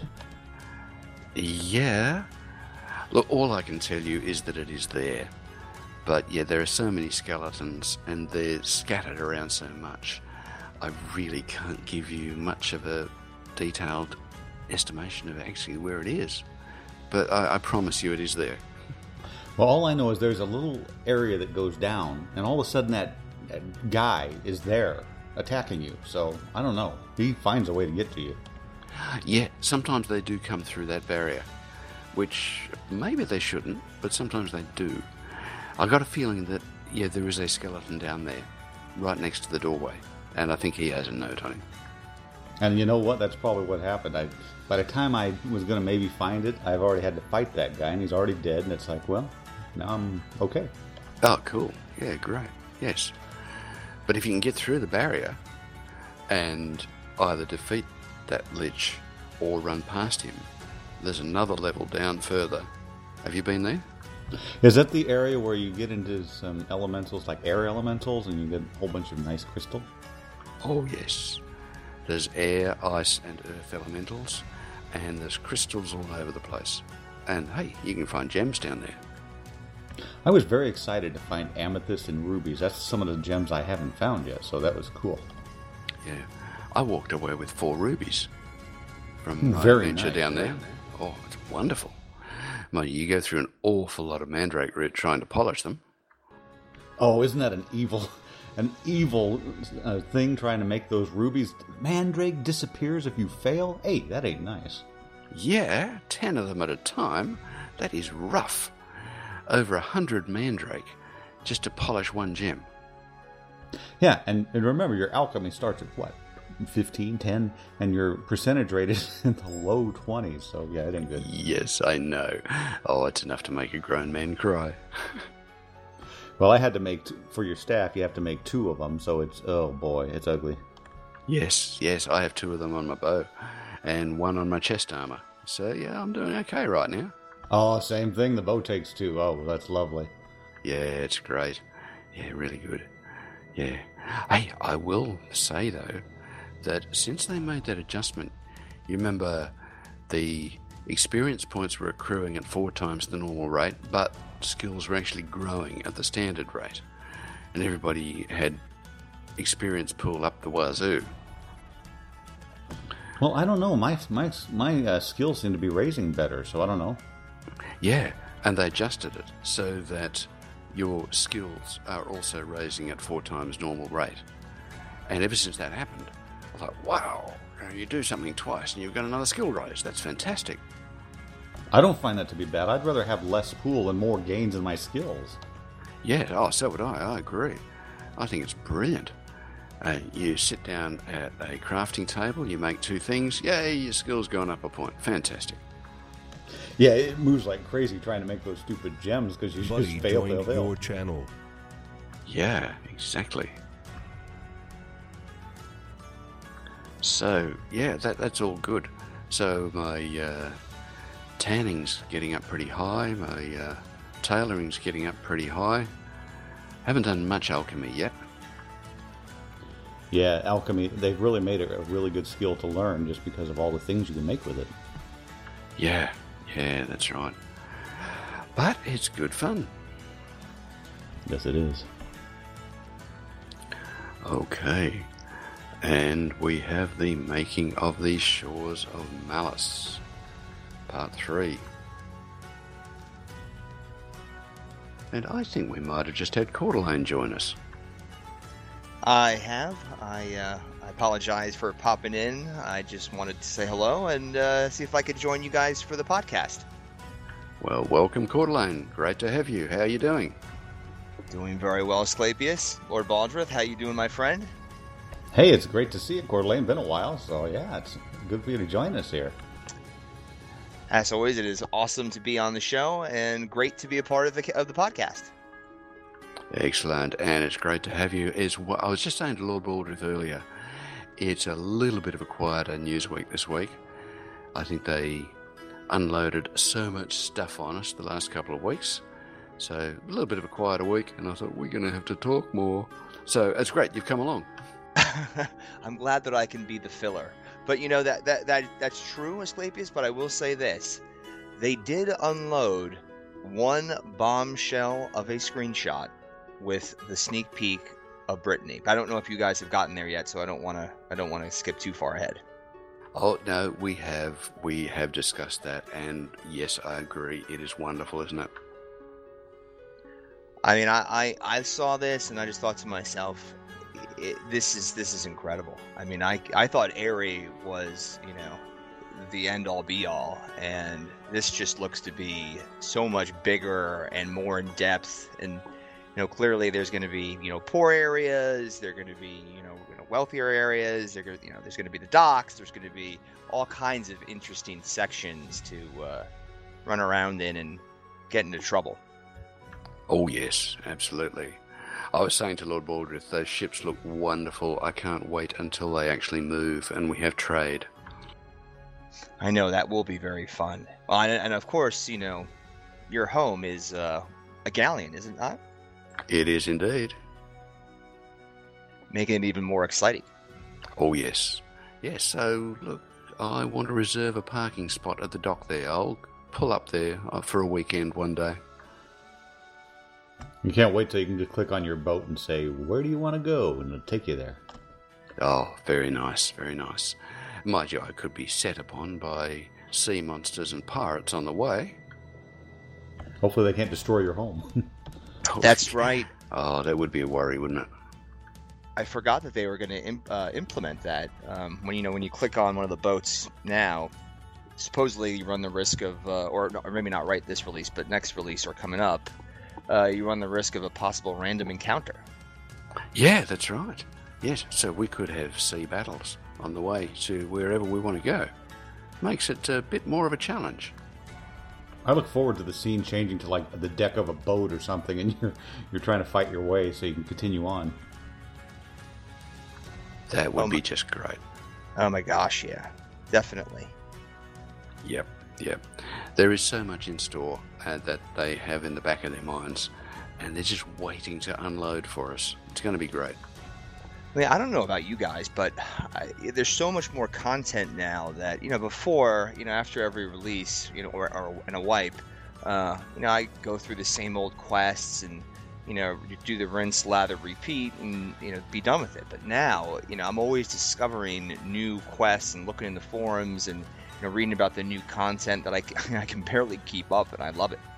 Yeah. Look, all I can tell you is that it is there. But yeah, there are so many skeletons and they're scattered around so much. I really can't give you much of a detailed estimation of actually where it is. But I promise you it is there. Well, all I know is there's a little area that goes down, and all of a sudden that guy is there attacking you. So, I don't know. He finds a way to get to you. Yeah, sometimes they do come through that barrier, which maybe they shouldn't, but sometimes they do. I got a feeling that, yeah, there is a skeleton down there, right next to the doorway, and I think he has a note on him. And you know what? That's probably what happened. By the time I was going to maybe find it, I've already had to fight that guy, and he's already dead, and it's like, well, now I'm okay. Oh, cool. Yeah, great. Yes. But if you can get through the barrier and either defeat that lich or run past him, there's another level down further. Have you been there? Is that the area where you get into some elementals, like air elementals, and you get a whole bunch of nice crystal? Oh, yes. There's air, ice, and earth elementals, and there's crystals all over the place. And hey, you can find gems down there. I was very excited to find amethyst and rubies. That's some of the gems I haven't found yet, so that was cool. Yeah. I walked away with 4 rubies from my Very adventure nice. down there. Oh, it's wonderful. Well, you go through an awful lot of mandrake root trying to polish them. Oh, isn't that an evil thing trying to make those rubies? Mandrake disappears if you fail? Hey, that ain't nice. Yeah, 10 of them at a time. That is rough. Over 100 mandrake just to polish one gem. Yeah, and remember, your alchemy starts at what? 15, 10, and your percentage rate is in the low 20s, so yeah, it ain't good. Yes, I know. Oh, it's enough to make a grown man cry. Well, I had to make, for your staff, you have to make 2 of them, so it's, oh boy, it's ugly. Yes, I have 2 of them on my bow and 1 on my chest armor. So yeah, I'm doing okay right now. Oh, same thing, the bow takes 2. Oh, that's lovely. Yeah, it's great. Yeah, really good. Yeah. Hey, I will say, though, that since they made that adjustment, you remember the experience points were accruing at 4 times the normal rate, but skills were actually growing at the standard rate. And everybody had experience pool up the wazoo. Well, I don't know. My skills seem to be raising better, so I don't know. Yeah, and they adjusted it so that your skills are also raising at 4 times normal rate. And ever since that happened, I thought, wow, you do something twice and you've got another skill raise. That's fantastic. I don't find that to be bad. I'd rather have less pool and more gains in my skills. Yeah, oh, so would I. I agree. I think it's brilliant. You sit down at a crafting table, you make 2 things, yay, your skill's gone up a point. Fantastic. Yeah, it moves like crazy trying to make those stupid gems because you Buddy just fail. joined your channel. Yeah, exactly. So, yeah, that's all good. So my tanning's getting up pretty high, my tailoring's getting up pretty high. Haven't done much alchemy yet. Yeah, alchemy, they've really made it a really good skill to learn just because of all the things you can make with it. Yeah, that's right. But it's good fun. Yes, it is. Okay. And we have the making of the Shores of Malice, Part 3. And I think we might have just had Coeur d'Alene join us. I have. I apologize for popping in. I just wanted to say hello and see if I could join you guys for the podcast. Well, welcome, Coeur d'Alene. Great to have you. How are you doing? Doing very well, Asclepius. Lord Baldrith, how you doing, my friend? Hey, it's great to see you, Coeur d'Alene. Been a while, so yeah, it's good for you to join us here. As always, it is awesome to be on the show and great to be a part of the podcast. Excellent, and it's great to have you. I was just saying to Lord Baldrith earlier, it's a little bit of a quieter news week this week. I think they unloaded so much stuff on us the last couple of weeks, so a little bit of a quieter week, and I thought we're going to have to talk more. So it's great you've come along. I'm glad that I can be the filler. But you know that's true, Asclepius, but I will say this. They did unload one bombshell of a screenshot with the sneak peek of Brittany. I don't know if you guys have gotten there yet, so I don't want to skip too far ahead. Oh no, we have discussed that, and yes, I agree. It is wonderful, isn't it? I mean, I saw this and I just thought to myself, this is incredible. I mean, I thought Aerie was, the end all be all, and this just looks to be so much bigger and more in depth. And clearly there's going to be poor areas, there're going to be wealthier areas, there's going to be the docks, there's going to be all kinds of interesting sections to run around in and get into trouble. Oh yes, absolutely. I was saying to Lord Baldrith, those ships look wonderful. I can't wait until they actually move and we have trade. I know, that will be very fun. Well, and of course, your home is a galleon, is it not? It is indeed. Making it even more exciting. Oh yes. Yes, so look, I want to reserve a parking spot at the dock there. I'll pull up there for a weekend one day. You can't wait till you can just click on your boat and say, where do you want to go? And it'll take you there. Oh, very nice, very nice. Mind you, I could be set upon by sea monsters and pirates on the way. Hopefully they can't destroy your home. That's right. Oh, that would be a worry, wouldn't it? I forgot that they were going to implement that. When you click on one of the boats now, supposedly you run the risk of, or maybe not right this release, but next release or coming up, you run the risk of a possible random encounter. Yeah, that's right. Yes, so we could have sea battles on the way to wherever we want to go. Makes it a bit more of a challenge. I look forward to the scene changing to like the deck of a boat or something, and you're trying to fight your way so you can continue on. That would be just great. Oh my gosh, yeah, definitely. Yep. There is so much in store that they have in the back of their minds, and they're just waiting to unload for us. It's going to be great. I mean, I don't know about you guys, but there's so much more content now that, before, after every release, or in a wipe, I go through the same old quests and, do the rinse, lather, repeat, and, be done with it. But now, I'm always discovering new quests and looking in the forums and, reading about the new content that I can barely keep up, and I love it.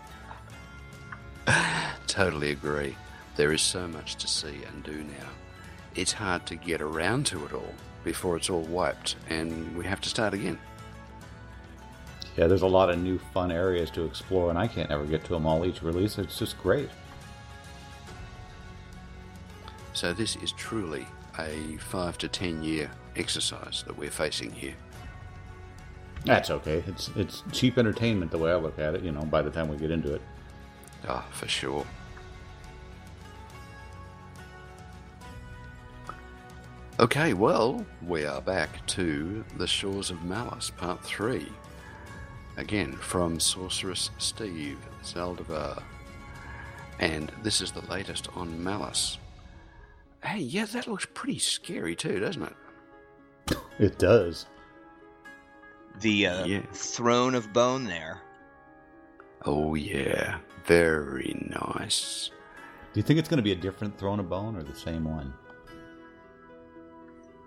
Totally agree. There is so much to see and do now. It's hard to get around to it all before it's all wiped, and we have to start again. Yeah, there's a lot of new fun areas to explore, and I can't ever get to them all each release. It's just great. So this is truly a 5 to 10 year exercise that we're facing here. That's okay. It's cheap entertainment the way I look at it, by the time we get into it. Ah, for sure. Okay, well, we are back to The Shores of Malice, Part 3. Again, from Sorceress Steve Zaldivar. And this is the latest on Malice. Hey, yeah, that looks pretty scary too, doesn't it? It does. The Throne of Bone there. Oh, yeah. Very nice. Do you think it's going to be a different Throne of Bone or the same one?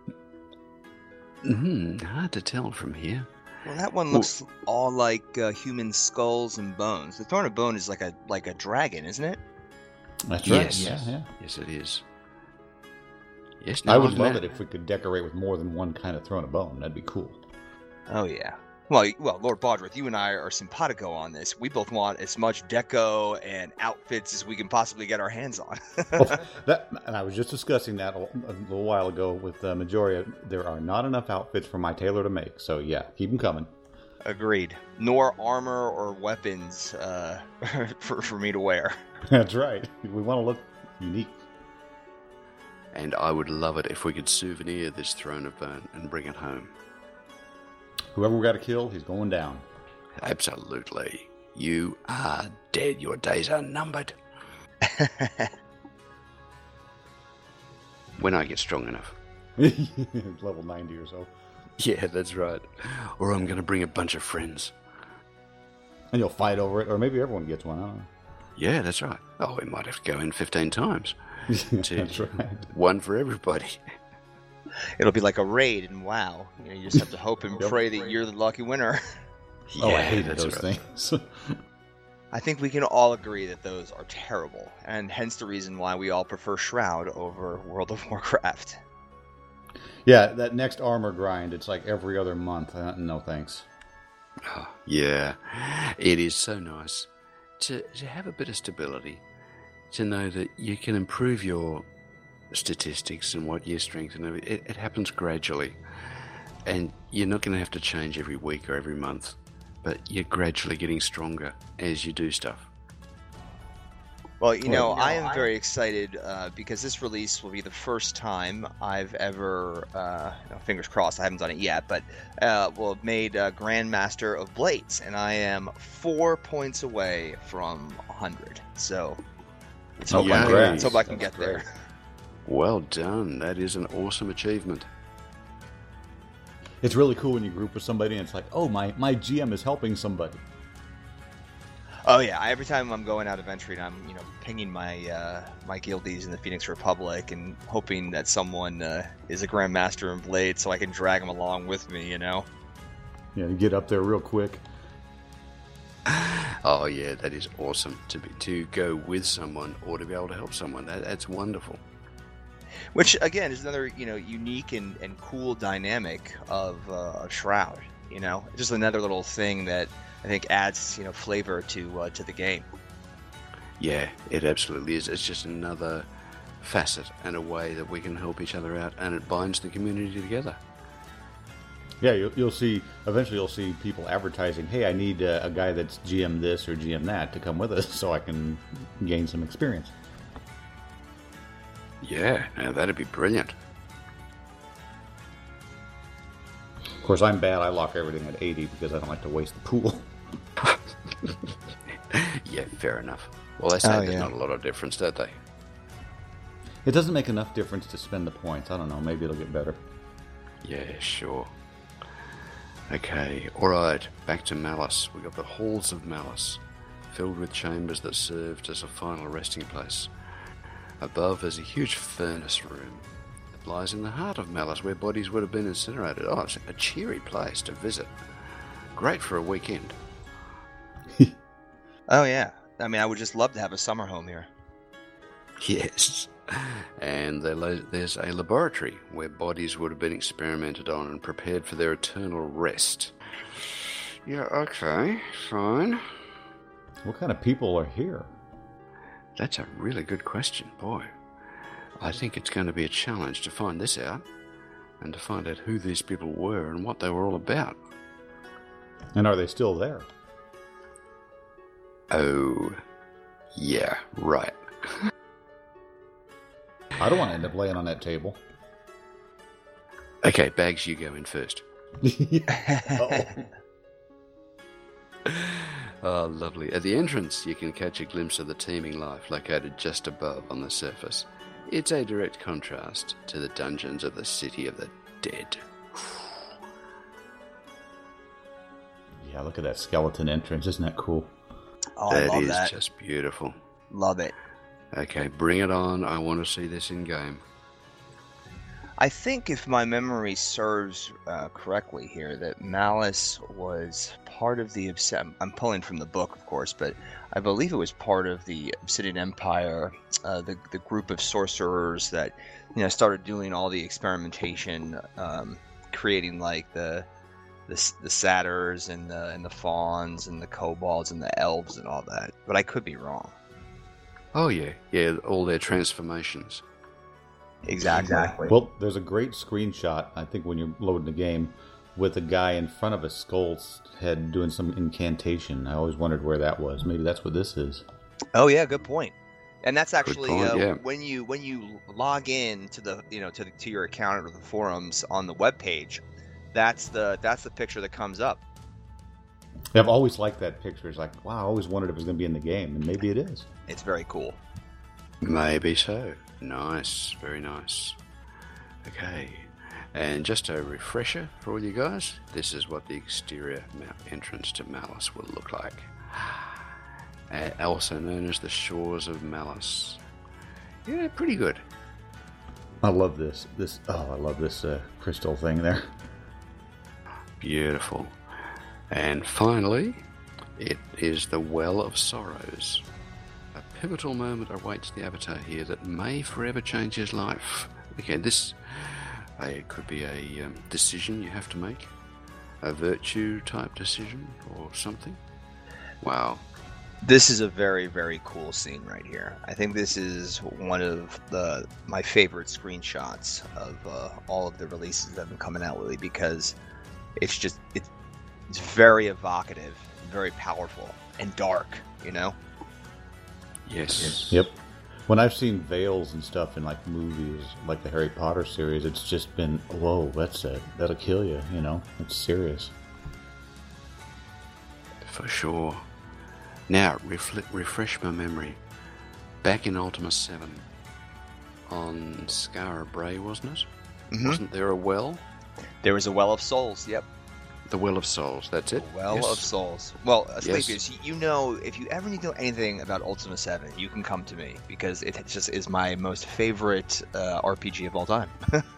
Hard to tell from here. Well, that one looks all like human skulls and bones. The Throne of Bone is like a dragon, isn't it? That's right. Yes. Yeah. Yes, it is. Yes, I would love it if we could decorate with more than one kind of Throne of Bone. That'd be cool. Oh, yeah. Well, Lord Baldrith, you and I are simpatico on this. We both want as much deco and outfits as we can possibly get our hands on. And I was just discussing that a little while ago with Majoria. There are not enough outfits for my tailor to make. So, yeah, keep them coming. Agreed. Nor armor or weapons for me to wear. That's right. We want to look unique. And I would love it if we could souvenir this Throne of Bone and bring it home. Whoever we got to kill, he's going down. Absolutely. You are dead. Your days are numbered. When I get strong enough. Level 90 or so. Yeah, that's right. Or I'm going to bring a bunch of friends. And you'll fight over it, or maybe everyone gets one. I don't know. Yeah, that's right. Oh, we might have to go in 15 times. That's right. One for everybody. It'll be like a raid in WoW. You just have to hope and pray that you're the lucky winner. Oh, I hated those things. I think we can all agree that those are terrible, and hence the reason why we all prefer Shroud over World of Warcraft. Yeah, that next armor grind, it's like every other month. No thanks. Oh, yeah, it is so nice to have a bit of stability, to know that you can improve your statistics and what your strength and everything. It happens gradually, and you're not going to have to change every week or every month, but you're gradually getting stronger as you do stuff. Well, I am very excited because this release will be the first time I've ever, fingers crossed, I haven't done it yet, but made Grandmaster of Blades, and I am 4 points away from 100. So let's hope I can get there. Well done. That is an awesome achievement. It's really cool when you group with somebody and it's like, oh, my GM is helping somebody. Oh yeah, every time I'm going out adventuring, I'm pinging my my guildies in the Phoenix Republic and hoping that someone is a Grandmaster in Blade so I can drag them along with me. Yeah, get up there real quick. Oh yeah, that is awesome to go with someone or to be able to help someone. That's wonderful. Which again is another unique and cool dynamic of Shroud. Just another little thing that I think adds flavor to the game. Yeah, it absolutely is. It's just another facet and a way that we can help each other out, and it binds the community together. Yeah, eventually you'll see people advertising, hey, I need a guy that's GM this or GM that to come with us so I can gain some experience. Yeah, now that'd be brilliant. Of course, I'm bad. I lock everything at 80 because I don't like to waste the pool. Yeah, fair enough. Well, they say there's not a lot of difference, don't they? It doesn't make enough difference to spend the points. I don't know. Maybe it'll get better. Yeah, sure. Okay, alright, back to Malice. We got the Halls of Malice, filled with chambers that served as a final resting place. Above is a huge furnace room that lies in the heart of Malice, where bodies would have been incinerated. Oh, it's a cheery place to visit. Great for a weekend. Oh yeah, I would just love to have a summer home here. Yes. And there's a laboratory where bodies would have been experimented on and prepared for their eternal rest. Yeah, okay, fine. What kind of people are here? That's a really good question, boy. I think it's going to be a challenge to find this out and to find out who these people were and what they were all about. And are they still there? Oh, yeah, right. I don't want to end up laying on that table. Okay, Bags, you go in first. Oh, lovely. At the entrance, you can catch a glimpse of the teeming life located just above on the surface. It's a direct contrast to the dungeons of the City of the Dead. Yeah, look at that skeleton entrance. Isn't that cool? Oh, I love that that. is just beautiful. Love it. Okay, bring it on. I want to see this in game. I think if my memory serves correctly here, that Malice was part of the I'm pulling from the book, of course, but I believe it was part of the Obsidian Empire, the group of sorcerers that started doing all the experimentation, creating like the satyrs and the fauns and the kobolds and the elves and all that. But I could be wrong. Oh yeah, all their transformations. Exactly. Well, there's a great screenshot, I think, when you're loading the game, with a guy in front of a skull's head doing some incantation. I always wondered where that was. Maybe that's what this is. Oh yeah, good point. And that's actually yeah. when you log in to the to your account or the forums on the webpage, that's the picture that comes up. I've always liked that picture. It's like, wow, I always wondered if it was going to be in the game, and maybe it is. It's very cool. Maybe so. Nice, very nice. Okay, and just a refresher for all you guys, this is what the exterior entrance to Malice will look like. Also known as the Shores of Malice. Yeah, pretty good. I love this. I love this crystal thing there. Beautiful. And finally, it is the Well of Sorrows. A pivotal moment awaits the Avatar here that may forever change his life. Okay, this it could be a decision you have to make, a virtue type decision or something. Wow. This is a very, very cool scene right here. I think this is one of my favorite screenshots of all of the releases that have been coming out lately, because it's very evocative, very powerful, and dark, Yes. Yep. When I've seen veils and stuff in like movies, like the Harry Potter series, it's just been, whoa, that'll kill you, It's serious. For sure. Now, refresh my memory. Back in Ultima 7, on Skara Brae, wasn't it? Mm-hmm. Wasn't there a well? There was a Well of Souls, yep. The Well of Souls, that's it? Well Yes. of Souls. Well, Yes. Sleepies, if you ever need to know anything about Ultima 7, you can come to me, because it just is my most favorite RPG of all time.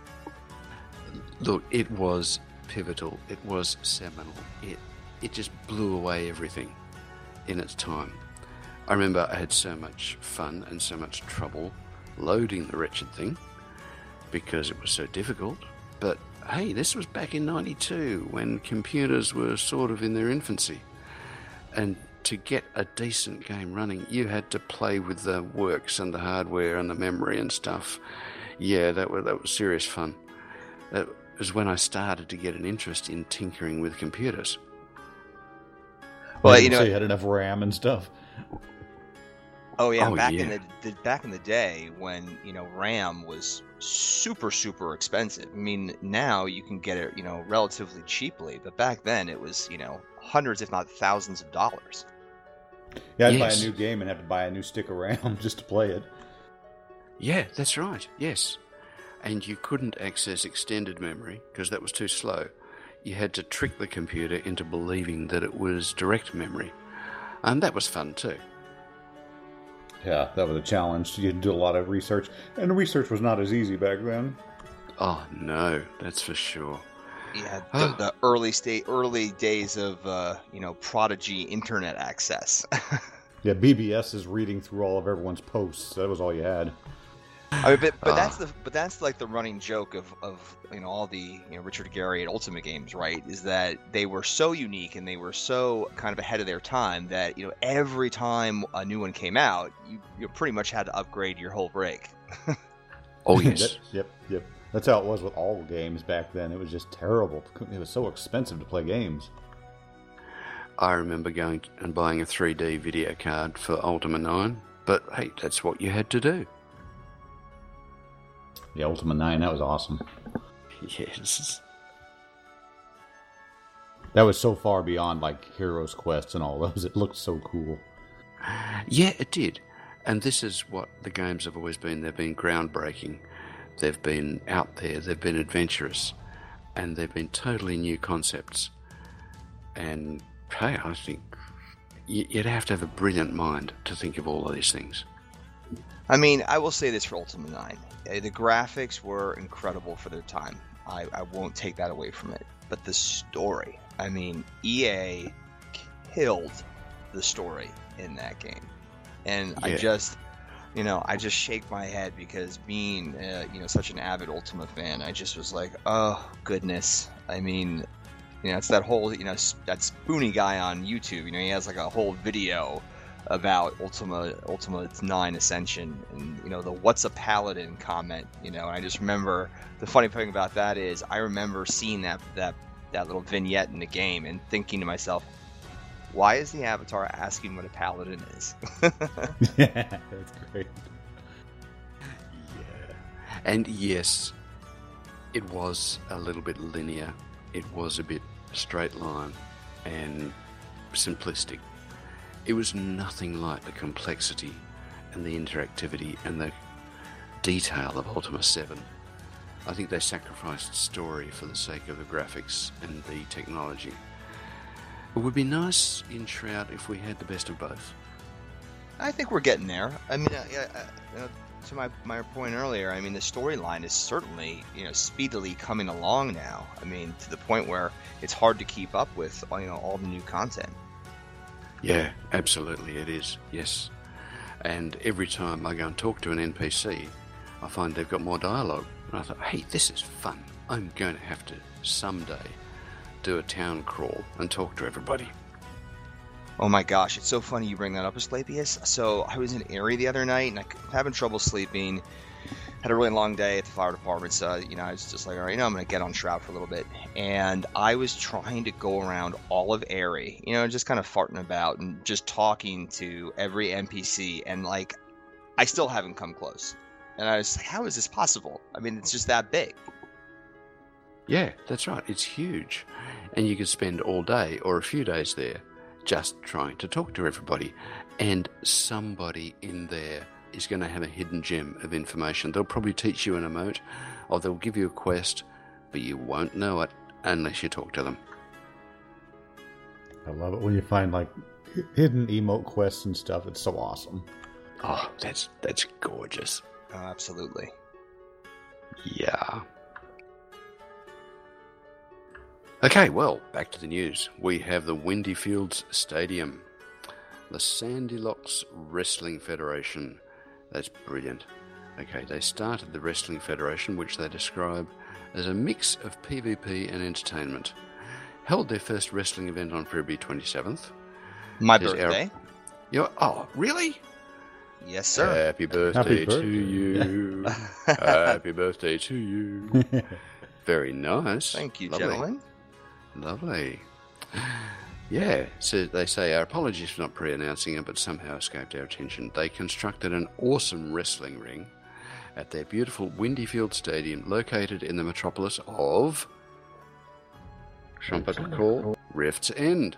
Look, it was pivotal. It was seminal. It just blew away everything in its time. I remember I had so much fun and so much trouble loading the wretched thing because it was so difficult. But hey, this was back in 92 when computers were sort of in their infancy. And to get a decent game running, you had to play with the works and the hardware and the memory and stuff. Yeah, that was serious fun. That was when I started to get an interest in tinkering with computers. Well, so you had enough RAM and stuff. Oh yeah, back in the day when RAM was super, super expensive. I mean, now you can get it relatively cheaply, but back then it was hundreds, if not thousands of dollars. Yeah, I'd buy a new game and have to buy a new stick of RAM just to play it. Yeah, that's right. Yes, and you couldn't access extended memory because that was too slow. You had to trick the computer into believing that it was direct memory, and that was fun too. Yeah, that was a challenge. You had to do a lot of research, and the research was not as easy back then. Oh no, that's for sure. Yeah, the early days of prodigy internet access. Yeah, BBS is reading through all of everyone's posts. That was all you had. I mean, but that's like the running joke of all the Richard Garriott Ultimate games, right? Is that they were so unique and they were so kind of ahead of their time that every time a new one came out, you pretty much had to upgrade your whole rig. Oh yes. Yep. That's how it was with all games back then. It was just terrible. It was so expensive to play games. I remember going and buying a 3D video card for Ultima 9, but hey, that's what you had to do. Yeah, Ultima 9, that was awesome. Yes. That was so far beyond like Heroes Quest and all those. It looked so cool. Yeah, it did. And this is what the games have always been. They've been groundbreaking. They've been out there. They've been adventurous. And they've been totally new concepts. And hey, I think you'd have to have a brilliant mind to think of all of these things. I mean, I will say this for Ultima 9. The graphics were incredible for their time. I won't take that away from it. But the story, I mean, EA killed the story in that game. And Yeah. I just shake my head because being, such an avid Ultima fan, I just was like, oh, goodness. I mean, it's that whole, that Spoony guy on YouTube, he has like a whole video about Ultima 9 Ascension and, the what's a paladin comment, and I just remember the funny thing about that is I remember seeing that little vignette in the game and thinking to myself, why is the Avatar asking what a paladin is? Yeah, that's great. Yeah. And yes, it was a little bit linear. It was a bit straight line and simplistic. It was nothing like the complexity and the interactivity and the detail of Ultima 7. I think they sacrificed story for the sake of the graphics and the technology. It would be nice in Shroud if we had the best of both. I think we're getting there. I mean, to my point earlier, I mean, the storyline is certainly, speedily coming along now. I mean, to the point where it's hard to keep up with, all the new content. Yeah, absolutely it is, yes. And every time I go and talk to an NPC, I find they've got more dialogue. And I thought, hey, this is fun. I'm going to have to someday do a town crawl and talk to everybody. Oh my gosh, it's so funny you bring that up, Asclepius. So I was in Erie the other night and I'm having trouble sleeping. Had a really long day at the fire department, so I was just like, all right, I'm going to get on Shroud for a little bit. And I was trying to go around all of Erie, just kind of farting about and just talking to every NPC, and like, I still haven't come close. And I was like, how is this possible? I mean, it's just that big. Yeah, that's right. It's huge. And you could spend all day or a few days there just trying to talk to everybody. And somebody in there is going to have a hidden gem of information. They'll probably teach you an emote, or they'll give you a quest, but you won't know it unless you talk to them. I love it when you find like hidden emote quests and stuff. It's so awesome. Oh, that's gorgeous. Oh, absolutely. Yeah. Okay, well, back to the news. We have the Windy Fields Stadium, the Sandy Locks Wrestling Federation. That's brilliant. Okay, they started the Wrestling Federation, which they describe as a mix of PvP and entertainment. Held their first wrestling event on February 27th. My birthday. Oh, really? Yes, sir. Happy birthday to you. Happy birthday to you. Very nice. Thank you, Lovely. gentlemen. Lovely. Yeah, so they say our apologies for not pre-announcing it, but somehow escaped our attention. They constructed an awesome wrestling ring at their beautiful Windy Field Stadium, located in the metropolis of Champotcourt, Rift's End.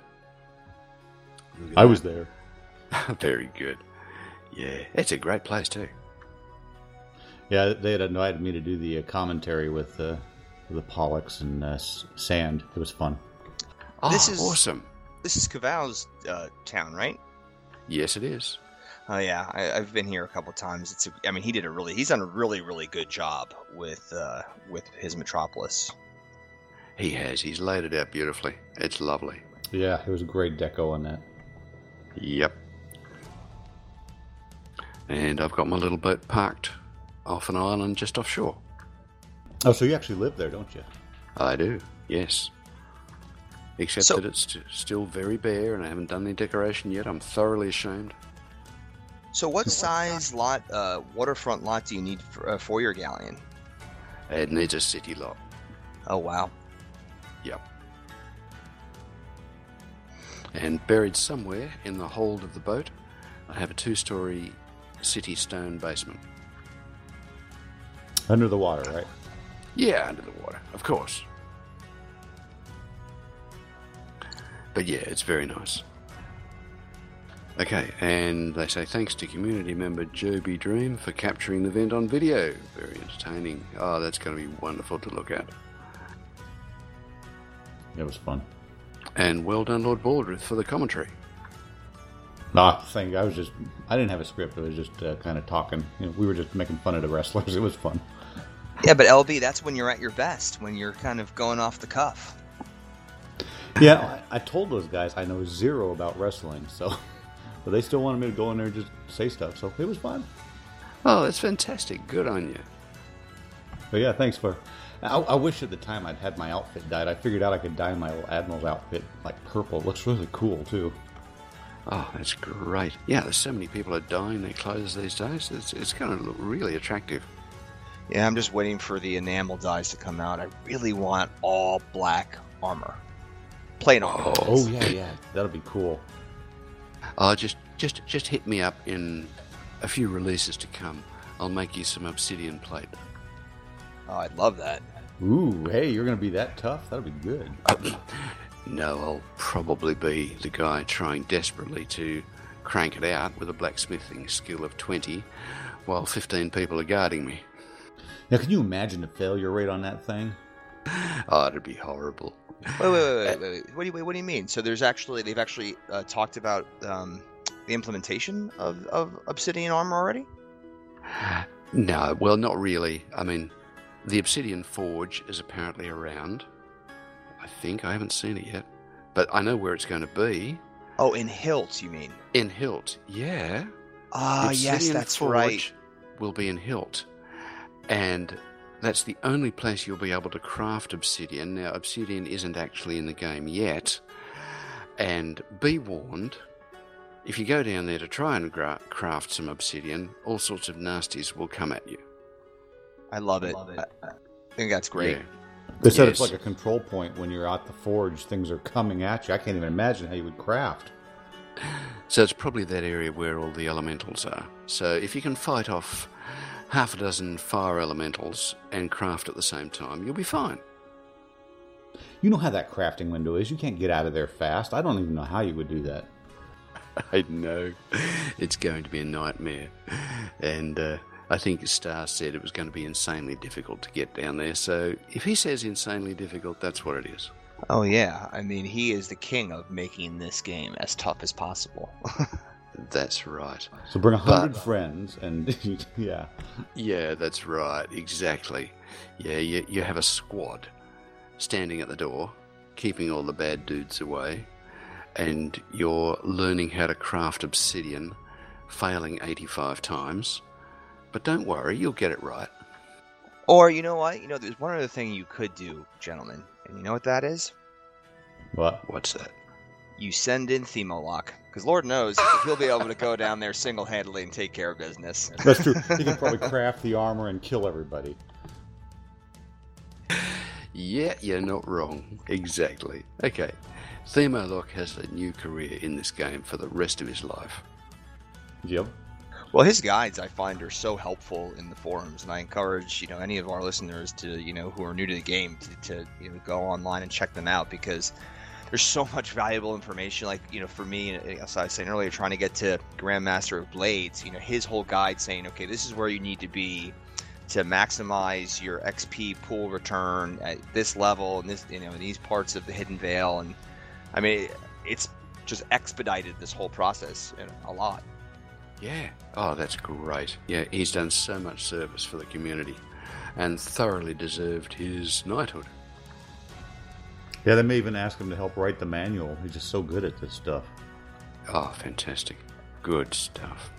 I was there. Very good. Yeah, it's a great place too. Yeah, they had invited me to do the commentary with the Pollux and Sand. It was fun. Oh, This is- awesome. This is Caval's town, right? Yes, it is. Oh yeah, I've been here a couple times. He's done a really, really good job with his metropolis. He has. He's laid it out beautifully. It's lovely. Yeah, it was a great deco on that. Yep. And I've got my little boat parked off an island just offshore. Oh, so you actually live there, don't you? I do, yes. Except So- that it's still very bare and I haven't done any decoration yet. I'm thoroughly ashamed. So what size waterfront lot do you need for your galleon? It needs a city lot. Oh wow. Yep. And buried somewhere in the hold of the boat, I have a 2-story city stone basement. Under the water, right? Yeah, under the water, of course. But yeah, it's very nice. Okay, and they say thanks to community member Joby Dream for capturing the event on video. Very entertaining. Oh, that's going to be wonderful to look at. It was fun. And well done, Lord Baldrith, for the commentary. Nah, I didn't have a script. It was just kind of talking. We were just making fun of the wrestlers. It was fun. Yeah, but LB, that's when you're at your best, when you're kind of going off the cuff. Yeah, I told those guys I know zero about wrestling, so but they still wanted me to go in there and just say stuff, so it was fun. Oh, that's fantastic. Good on you. But yeah, thanks for... I wish at the time I'd had my outfit dyed. I figured out I could dye my little Admiral's outfit like purple. It looks really cool, too. Oh, that's great. Yeah, there's so many people are dyeing their clothes these days. It's going to look really attractive. Yeah, I'm just waiting for the enamel dyes to come out. I really want all black armor. Plain armor. Oh, yeah. That'll be cool. Just hit me up in a few releases to come. I'll make you some obsidian plate. Oh, I'd love that. Ooh, hey, you're going to be that tough? That'll be good. No, I'll probably be the guy trying desperately to crank it out with a blacksmithing skill of 20 while 15 people are guarding me. Now, can you imagine the failure rate on that thing? Oh, it'd be horrible. Wait. What do you mean? So they've actually talked about the implementation of obsidian armor already? No, well, not really. I mean, the Obsidian Forge is apparently around. I think. I haven't seen it yet. But I know where it's going to be. Oh, in Hilt, you mean? In Hilt, yeah. Ah, yes, that's Forge right. Will be in Hilt. And that's the only place you'll be able to craft obsidian. Now, obsidian isn't actually in the game yet. And be warned, if you go down there to try and craft some obsidian, all sorts of nasties will come at you. I love it. I think that's great. Yeah. They said it's like a control point when you're at the forge. Things are coming at you. I can't even imagine how you would craft. So it's probably that area where all the elementals are. So if you can fight off half a dozen fire elementals and craft at the same time, you'll be fine. You know how that crafting window is. You can't get out of there fast. I don't even know how you would do that. I know. It's going to be a nightmare. And I think Star said it was going to be insanely difficult to get down there. So if he says insanely difficult, that's what it is. Oh, yeah. I mean, he is the king of making this game as tough as possible. That's right. So bring 100 friends and yeah. Yeah, that's right. Exactly. Yeah, you have a squad standing at the door, keeping all the bad dudes away, and you're learning how to craft obsidian, failing 85 times. But don't worry, you'll get it right. Or, you know what? There's one other thing you could do, gentlemen. And you know what that is? What? What's that? You send in Themolok. Because Lord knows, he'll be able to go down there single-handedly and take care of business. That's true. He can probably craft the armor and kill everybody. Yeah, you're not wrong. Exactly. Okay. Themolok has a new career in this game for the rest of his life. Yep. Well, his guides I find are so helpful in the forums, and I encourage any of our listeners to who are new to the game to go online and check them out, because there's so much valuable information. Like for me, as I was saying earlier, trying to get to Grandmaster of Blades, his whole guide saying, okay, this is where you need to be to maximize your XP pool return at this level and this in these parts of the Hidden Vale, and I mean it's just expedited this whole process a lot. Yeah. Oh, that's great. Yeah, he's done so much service for the community and thoroughly deserved his knighthood. Yeah, they may even ask him to help write the manual. He's just so good at this stuff. Oh, fantastic. Good stuff.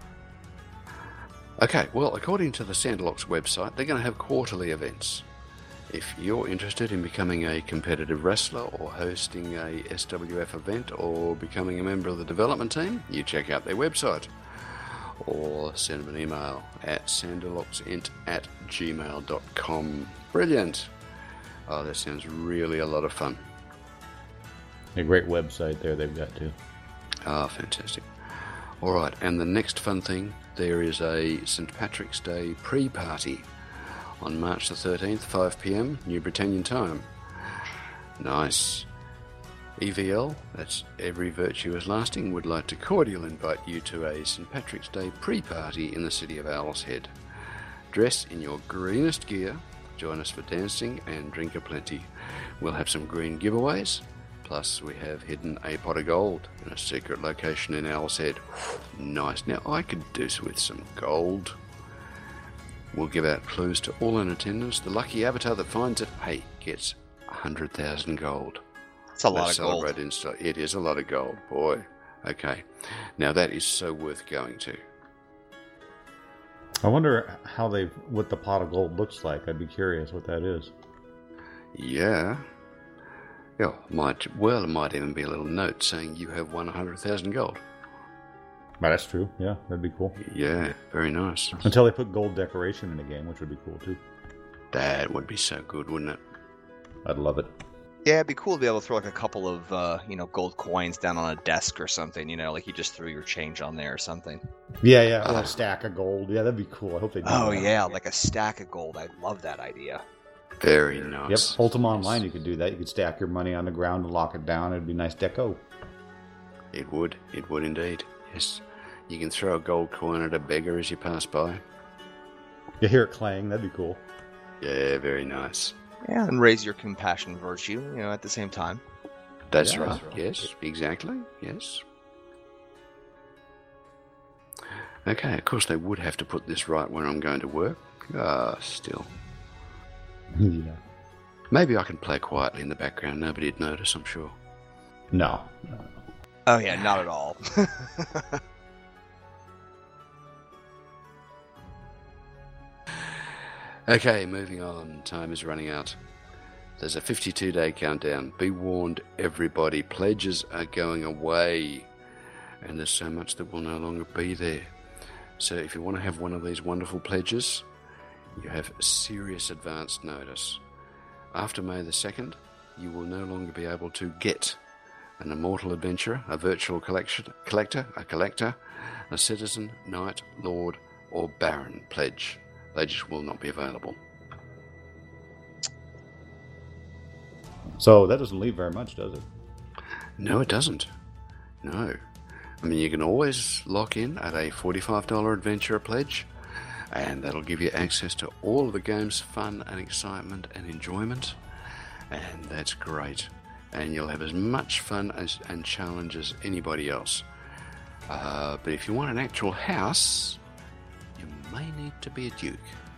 Okay, well, according to the Sandalox website, they're going to have quarterly events. If you're interested in becoming a competitive wrestler or hosting a SWF event or becoming a member of the development team, you check out their website. Or send them an email at sandaloxint@gmail.com. Brilliant. Oh, that sounds really a lot of fun. A great website there they've got too. Ah, fantastic. All right, and the next fun thing, there is a St. Patrick's Day pre-party on March the 13th, 5 p.m, New Britannian time. Nice. EVL, that's Every Virtue is Lasting, would like to cordially invite you to a St. Patrick's Day pre-party in the city of Owl's Head. Dress in your greenest gear, join us for dancing and drink aplenty. We'll have some green giveaways, Plus, we have hidden a pot of gold in a secret location in Owl's Head. Nice. Now, I could do with some gold. We'll give out clues to all in attendance. The lucky avatar that finds it, hey, gets 100,000 gold. It's a lot of gold. It is a lot of gold, boy. Okay. Now, that is so worth going to. I wonder what the pot of gold looks like. I'd be curious what that is. Yeah. Yeah, it might even be a little note saying you have won 100,000 gold. Well, that's true. Yeah, that'd be cool. Yeah, very nice. Until they put gold decoration in the game, which would be cool too. That would be so good, wouldn't it? I'd love it. Yeah, it'd be cool to be able to throw like a couple of gold coins down on a desk or something. Like you just threw your change on there or something. Yeah, or a stack of gold. Yeah, that'd be cool. I hope they do. Oh that. yeah, like a stack of gold. I love that idea. Very nice. Yep, Ultima Online, you could do that. You could stack your money on the ground and lock it down. It'd be nice deco. It would indeed. Yes. You can throw a gold coin at a beggar as you pass by. You hear it clang, that'd be cool. Yeah, very nice. Yeah, and raise your compassion virtue, at the same time. That's right. Yes, exactly. Yes. Okay, of course they would have to put this right when I'm going to work. Still. Yeah. Maybe I can play quietly in the background. Nobody'd notice, I'm sure. No. Oh yeah, not at all. Okay, moving on. Time is running out. There's a 52-day countdown. Be warned, everybody. Pledges are going away. And there's so much that will no longer be there. So if you want to have one of these wonderful pledges, you have serious advance notice. After May the 2nd, you will no longer be able to get an immortal adventurer, a virtual collector, a citizen, knight, lord, or baron pledge. They just will not be available. So that doesn't leave very much, does it? No, it doesn't. No. I mean, you can always lock in at a $45 adventurer pledge, and that'll give you access to all of the game's fun and excitement and enjoyment, and that's great. And you'll have as much fun and challenge as anybody else. But if you want an actual house, you may need to be a duke.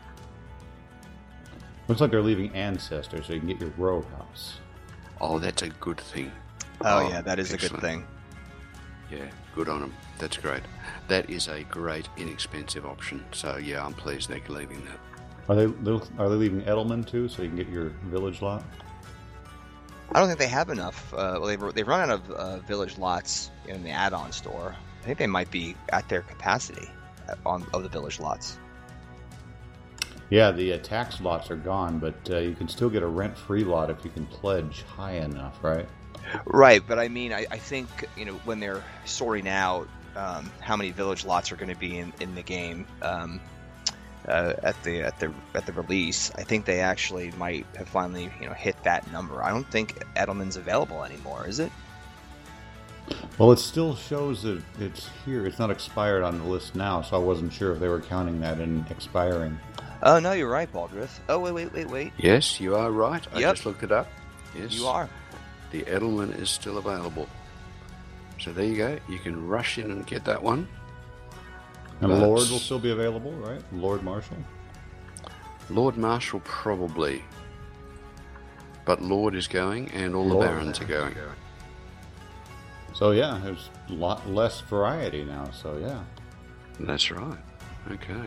Looks like they're leaving Ancestor so you can get your row house. Oh, that's a good thing. Oh yeah, that is excellent. a good thing. Yeah, good on them. That's great. That is a great, inexpensive option. So yeah, I'm pleased they're leaving that. Are they leaving Edelman too, so you can get your village lot? I don't think they have enough. They've run out of village lots in the add-on store. I think they might be at their capacity of the village lots. Yeah, the tax lots are gone, but you can still get a rent-free lot if you can pledge high enough, right? Right, but I mean, I think when they're sorting out how many village lots are going to be in the game at the release, I think they actually might have finally hit that number. I don't think Edelman's available anymore, is it? Well, it still shows that it's here. It's not expired on the list now, so I wasn't sure if they were counting that in expiring. Oh no, you're right, Baldrith. Oh wait. Yes, you are right. I just looked it up. Yes, you are. The Edelman is still available. So there you go. You can rush in and get that one. And Lord will still be available, right? Lord Marshal? Lord Marshal probably. But Lord is going and all the barons are going. So yeah, there's a lot less variety now, so yeah. That's right. Okay.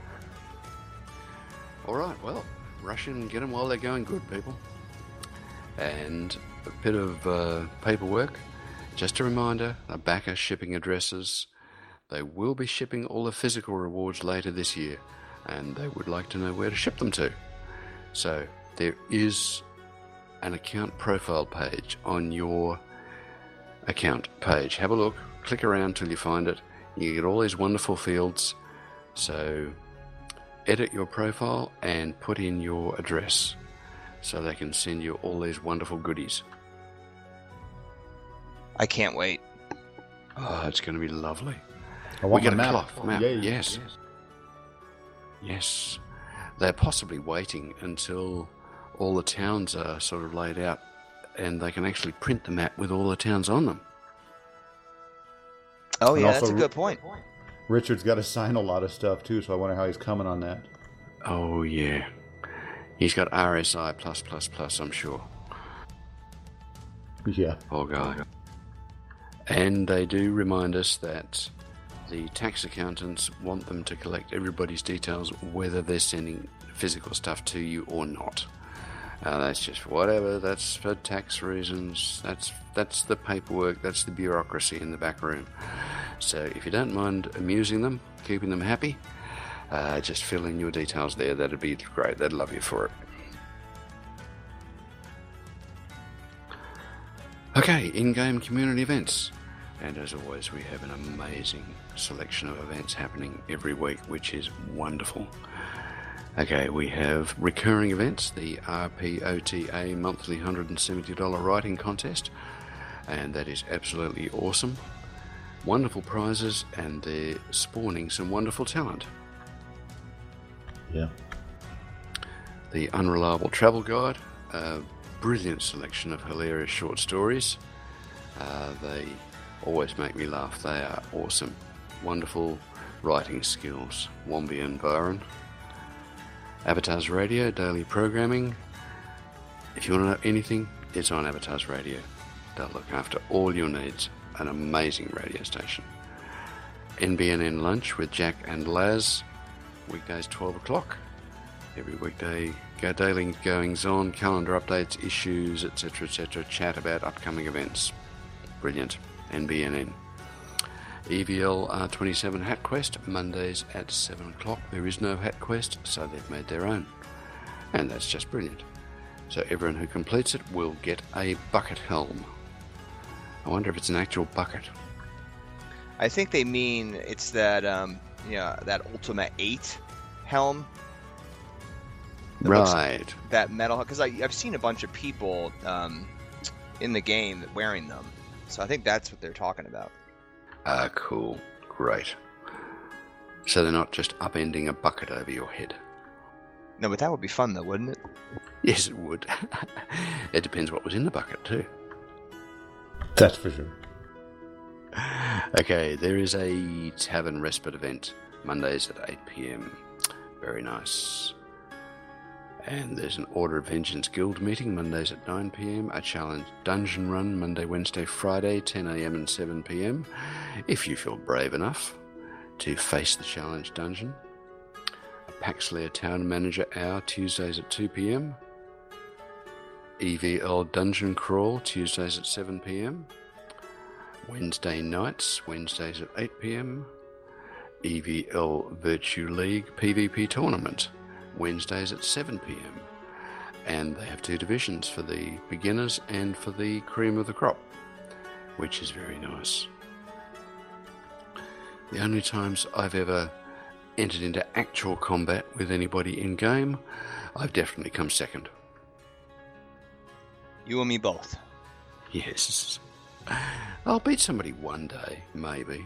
All right, well, rush in and get them while they're going good, people. And a bit of paperwork. Just a reminder, Abacus shipping addresses. They will be shipping all the physical rewards later this year, and they would like to know where to ship them to. So there is an account profile page on your account page. Have a look, click around till you find it. You get all these wonderful fields. So edit your profile and put in your address so they can send you all these wonderful goodies. I can't wait. Oh, it's going to be lovely. We get a map. cloth map. Yes. They're possibly waiting until all the towns are sort of laid out and they can actually print the map with all the towns on them. Oh, And yeah, also that's a good point. Richard's got to sign a lot of stuff too, so I wonder how he's coming on that. Oh, yeah. He's got RSI+++, I'm sure. Yeah. Poor guy. And they do remind us that the tax accountants want them to collect everybody's details, whether they're sending physical stuff to you or not. That's just whatever. That's for tax reasons. That's the paperwork. That's the bureaucracy in the back room. So if you don't mind amusing them, keeping them happy, just fill in your details there. That'd be great. They'd love you for it. Okay, in-game community events. And as always, we have an amazing selection of events happening every week, which is wonderful. Okay, we have recurring events, the RPOTA monthly $170 writing contest, and that is absolutely awesome. Wonderful prizes, and they're spawning some wonderful talent. Yeah. The Unreliable Travel Guide, a brilliant selection of hilarious short stories. They always make me laugh. They are awesome. Wonderful writing skills. Wombi and Byron. Avatars Radio, daily programming. If you want to know anything, it's on Avatars Radio. They'll look after all your needs. An amazing radio station. NBNN Lunch with Jack and Laz, weekdays 12 o'clock. Every weekday, daily goings on, calendar updates, issues, etc., chat about upcoming events. Brilliant. NBNN. EVL R27 Hat Quest, Mondays at 7 o'clock. There is no Hat Quest, so they've made their own. And that's just brilliant. So everyone who completes it will get a bucket helm. I wonder if it's an actual bucket. I think they mean it's that, that Ultima 8 helm. Right. That metal, because I've seen a bunch of people in the game wearing them. So I think that's what they're talking about. Ah, cool. Great. So they're not just upending a bucket over your head. No, but that would be fun, though, wouldn't it? Yes, it would. It depends what was in the bucket, too. That's for sure. Okay, there is a Tavern Respite event, Mondays at 8 p.m. Very nice. And there's an Order of Vengeance Guild meeting, Mondays at 9 p.m. A challenge dungeon run, Monday, Wednesday, Friday, 10 a.m. and 7 p.m. If you feel brave enough to face the challenge dungeon. A Paxlair Town Manager Hour, Tuesdays at 2 p.m. EVL Dungeon Crawl, Tuesdays at 7 p.m. Wednesday nights, Wednesdays at 8 p.m. EVL Virtue League PvP Tournament, Wednesdays at 7 p.m. And they have two divisions, for the beginners and for the cream of the crop, which is very nice. The only times I've ever entered into actual combat with anybody in game, I've definitely come second. You and me both. Yes. I'll beat somebody one day, maybe.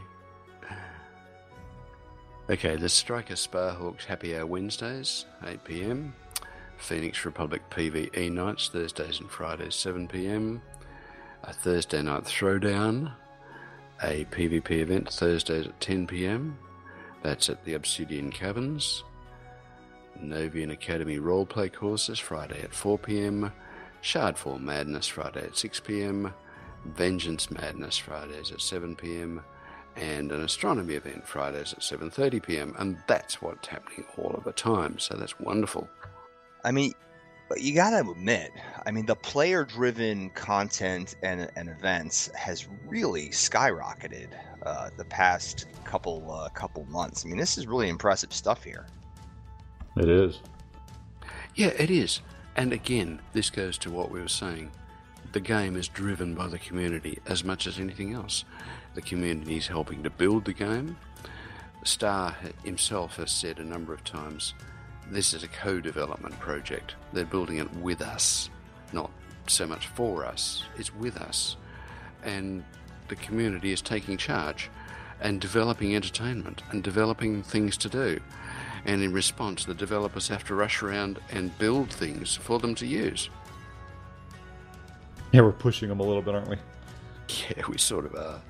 Okay, the Striker Sparhawks Happy Hour Wednesdays, 8 p.m. Phoenix Republic PvE nights, Thursdays and Fridays, 7 p.m. A Thursday night throwdown. A PvP event, Thursdays at 10 p.m. That's at the Obsidian Caverns. Novian Academy roleplay courses, Friday at 4 p.m. Shardfall Madness, Friday at 6 p.m. Vengeance Madness, Fridays at 7 p.m. and an astronomy event, Fridays at 7:30 p.m. And that's what's happening all of the time, so that's wonderful. I mean, but you gotta admit, the player-driven content and events has really skyrocketed the past couple months. This is really impressive stuff here. It is. Yeah, it is. And again, this goes to what we were saying. The game is driven by the community as much as anything else. The community is helping to build the game. Star himself has said a number of times, this is a co-development project. They're building it with us, not so much for us. It's with us. And the community is taking charge and developing entertainment and developing things to do. And in response, the developers have to rush around and build things for them to use. Yeah, we're pushing them a little bit, aren't we? Yeah, we sort of are.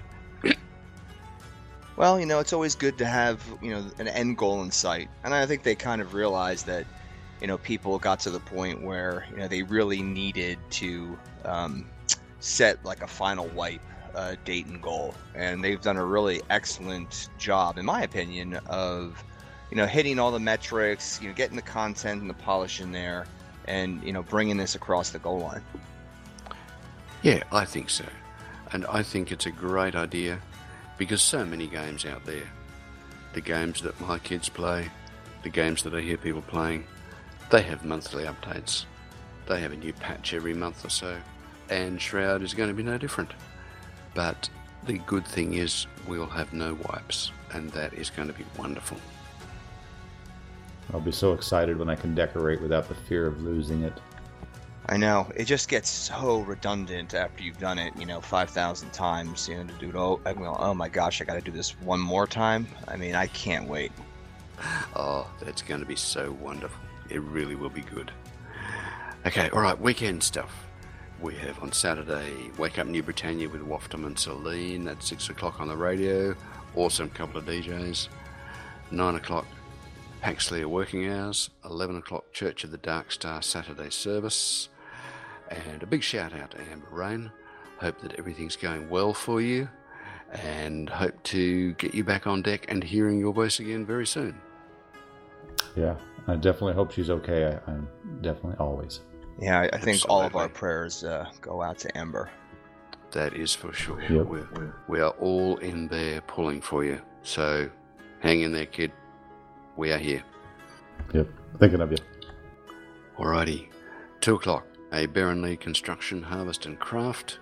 Well, it's always good to have, an end goal in sight. And I think they kind of realized that, people got to the point where, they really needed to set like a final wipe date and goal. And they've done a really excellent job, in my opinion, of, hitting all the metrics, getting the content and the polish in there and, bringing this across the goal line. Yeah, I think so. And I think it's a great idea because so many games out there, the games that my kids play, the games that I hear people playing, they have monthly updates. They have a new patch every month or so, and Shroud is going to be no different. But the good thing is we'll have no wipes, and that is going to be wonderful. I'll be so excited when I can decorate without the fear of losing it. I know. It just gets so redundant after you've done it, 5,000 times, to do it. Oh my gosh, I got to do this one more time. I mean, I can't wait. Oh, that's going to be so wonderful. It really will be good. Okay, all right, weekend stuff. We have on Saturday, Wake Up New Britannia with Waftum and Celine at 6 o'clock on the radio. Awesome couple of DJs. 9 o'clock, Paxley Working Hours. 11 o'clock, Church of the Dark Star Saturday service. And a big shout out to Amber Rain. Hope that everything's going well for you. And hope to get you back on deck and hearing your voice again very soon. Yeah, I definitely hope she's okay. I'm definitely always. Yeah, I think all of our prayers go out to Amber. That is for sure. Yep. We are all in there pulling for you. So hang in there, kid. We are here. Yep, thinking of you. Alrighty. 2 o'clock, a Barronley Construction, Harvest and Craft.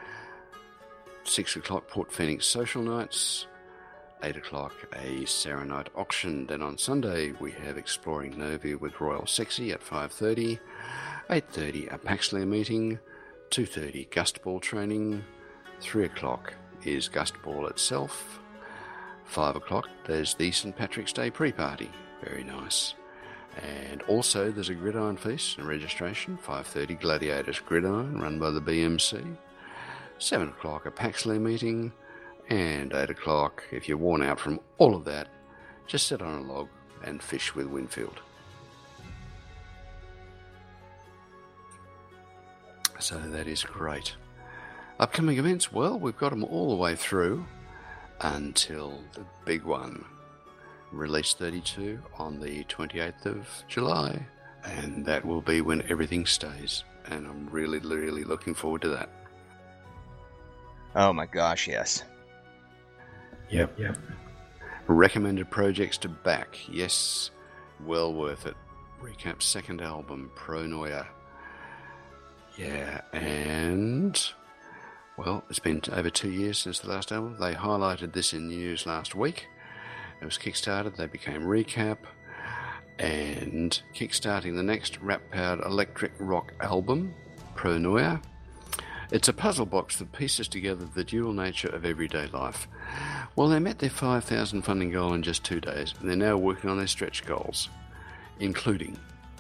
6 o'clock, Port Phoenix Social Nights. 8 o'clock, a Sarah Night Auction. Then on Sunday, we have Exploring Novia with Royal Sexy at 5:30. 8:30, a Paxley meeting. 2:30, Gust Ball training. 3 o'clock is Gust Ball itself. 5 o'clock, there's the St. Patrick's Day pre-party. Very nice. And also, there's a Gridiron Feast and registration. 5:30, Gladiators Gridiron, run by the BMC. 7 o'clock, a Paxley meeting. And 8 o'clock, if you're worn out from all of that, just sit on a log and fish with Winfield. So that is great. Upcoming events, well, we've got them all the way through until the big one. Release 32 on the 28th of July. And that will be when everything stays. And I'm really, really looking forward to that. Oh my gosh, yes. Yep. Recommended projects to back. Yes, well worth it. Recap's second album, Pronoia. Yeah, and, well, it's been over 2 years since the last album. They highlighted this in the news last week. It was kickstarted, they became Recap, and kickstarting the next rap-powered electric rock album, Pronoia. It's a puzzle box that pieces together the dual nature of everyday life. Well, they met their 5,000 funding goal in just 2 days, and they're now working on their stretch goals, including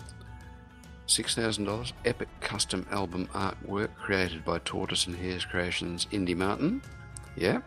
$6,000 epic custom album artwork created by Tortoise and Hare's Creations Indy Martin. Yeah.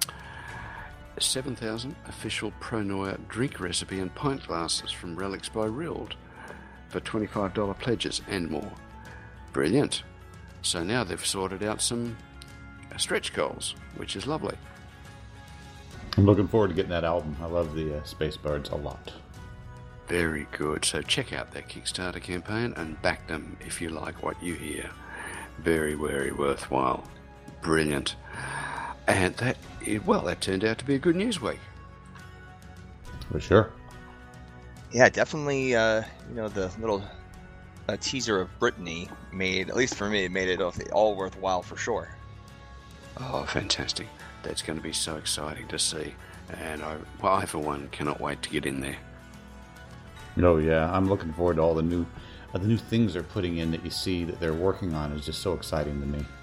7,000 official Pronoia drink recipe and pint glasses from Relics by Rilled for $25 pledges and more. Brilliant. So now they've sorted out some stretch goals, which is lovely. I'm looking forward to getting that album. I love the Space Birds a lot. Very good. So check out their Kickstarter campaign and back them if you like what you hear. Very, very worthwhile. Brilliant. And that turned out to be a good news week. For sure. Yeah, definitely, the little teaser of Brittany made, at least for me, made it all worthwhile for sure. Oh, fantastic. That's going to be so exciting to see. And I, for one, cannot wait to get in there. Oh, yeah. I'm looking forward to all the new things they're putting in that you see that they're working on. Is just so exciting to me.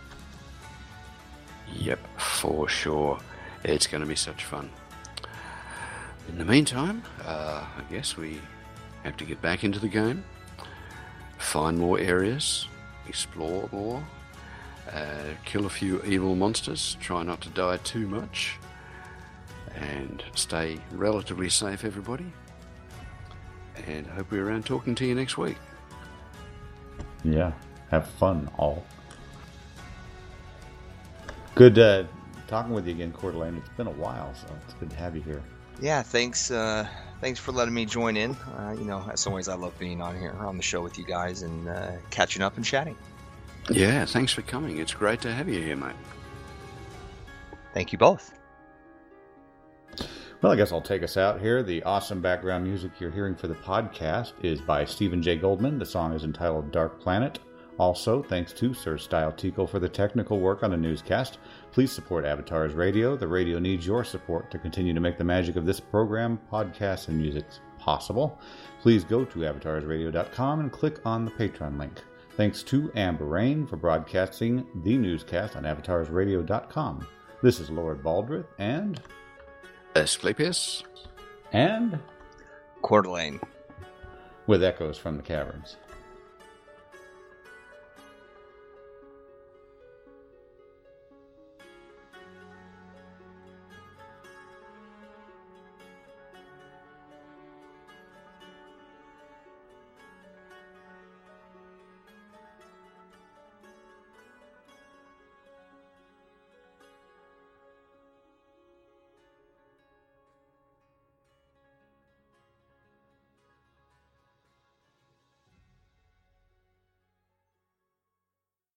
Yep, for sure. It's going to be such fun. In the meantime, I guess we have to get back into the game, find more areas, explore more, kill a few evil monsters, try not to die too much, and stay relatively safe, everybody. And I hope we're around talking to you next week. Yeah, have fun, all. Good talking with you again, Coeur d'Alene. It's been a while, so it's good to have you here. Yeah, thanks for letting me join in. As always, I love being on here on the show with you guys and catching up and chatting. Yeah, thanks for coming. It's great to have you here, mate. Thank you both. Well, I guess I'll take us out here. The awesome background music you're hearing for the podcast is by Stephen J. Goldman. The song is entitled Dark Planet. Also, thanks to Sir Style Tico for the technical work on the newscast. Please support Avatars Radio. The radio needs your support to continue to make the magic of this program, podcasts, and music possible. Please go to avatarsradio.com and click on the Patreon link. Thanks to Amber Rain for broadcasting the newscast on avatarsradio.com. This is Lord Baldrith and... Asclepius. And... Coeur d'Alene. With Echoes from the Caverns.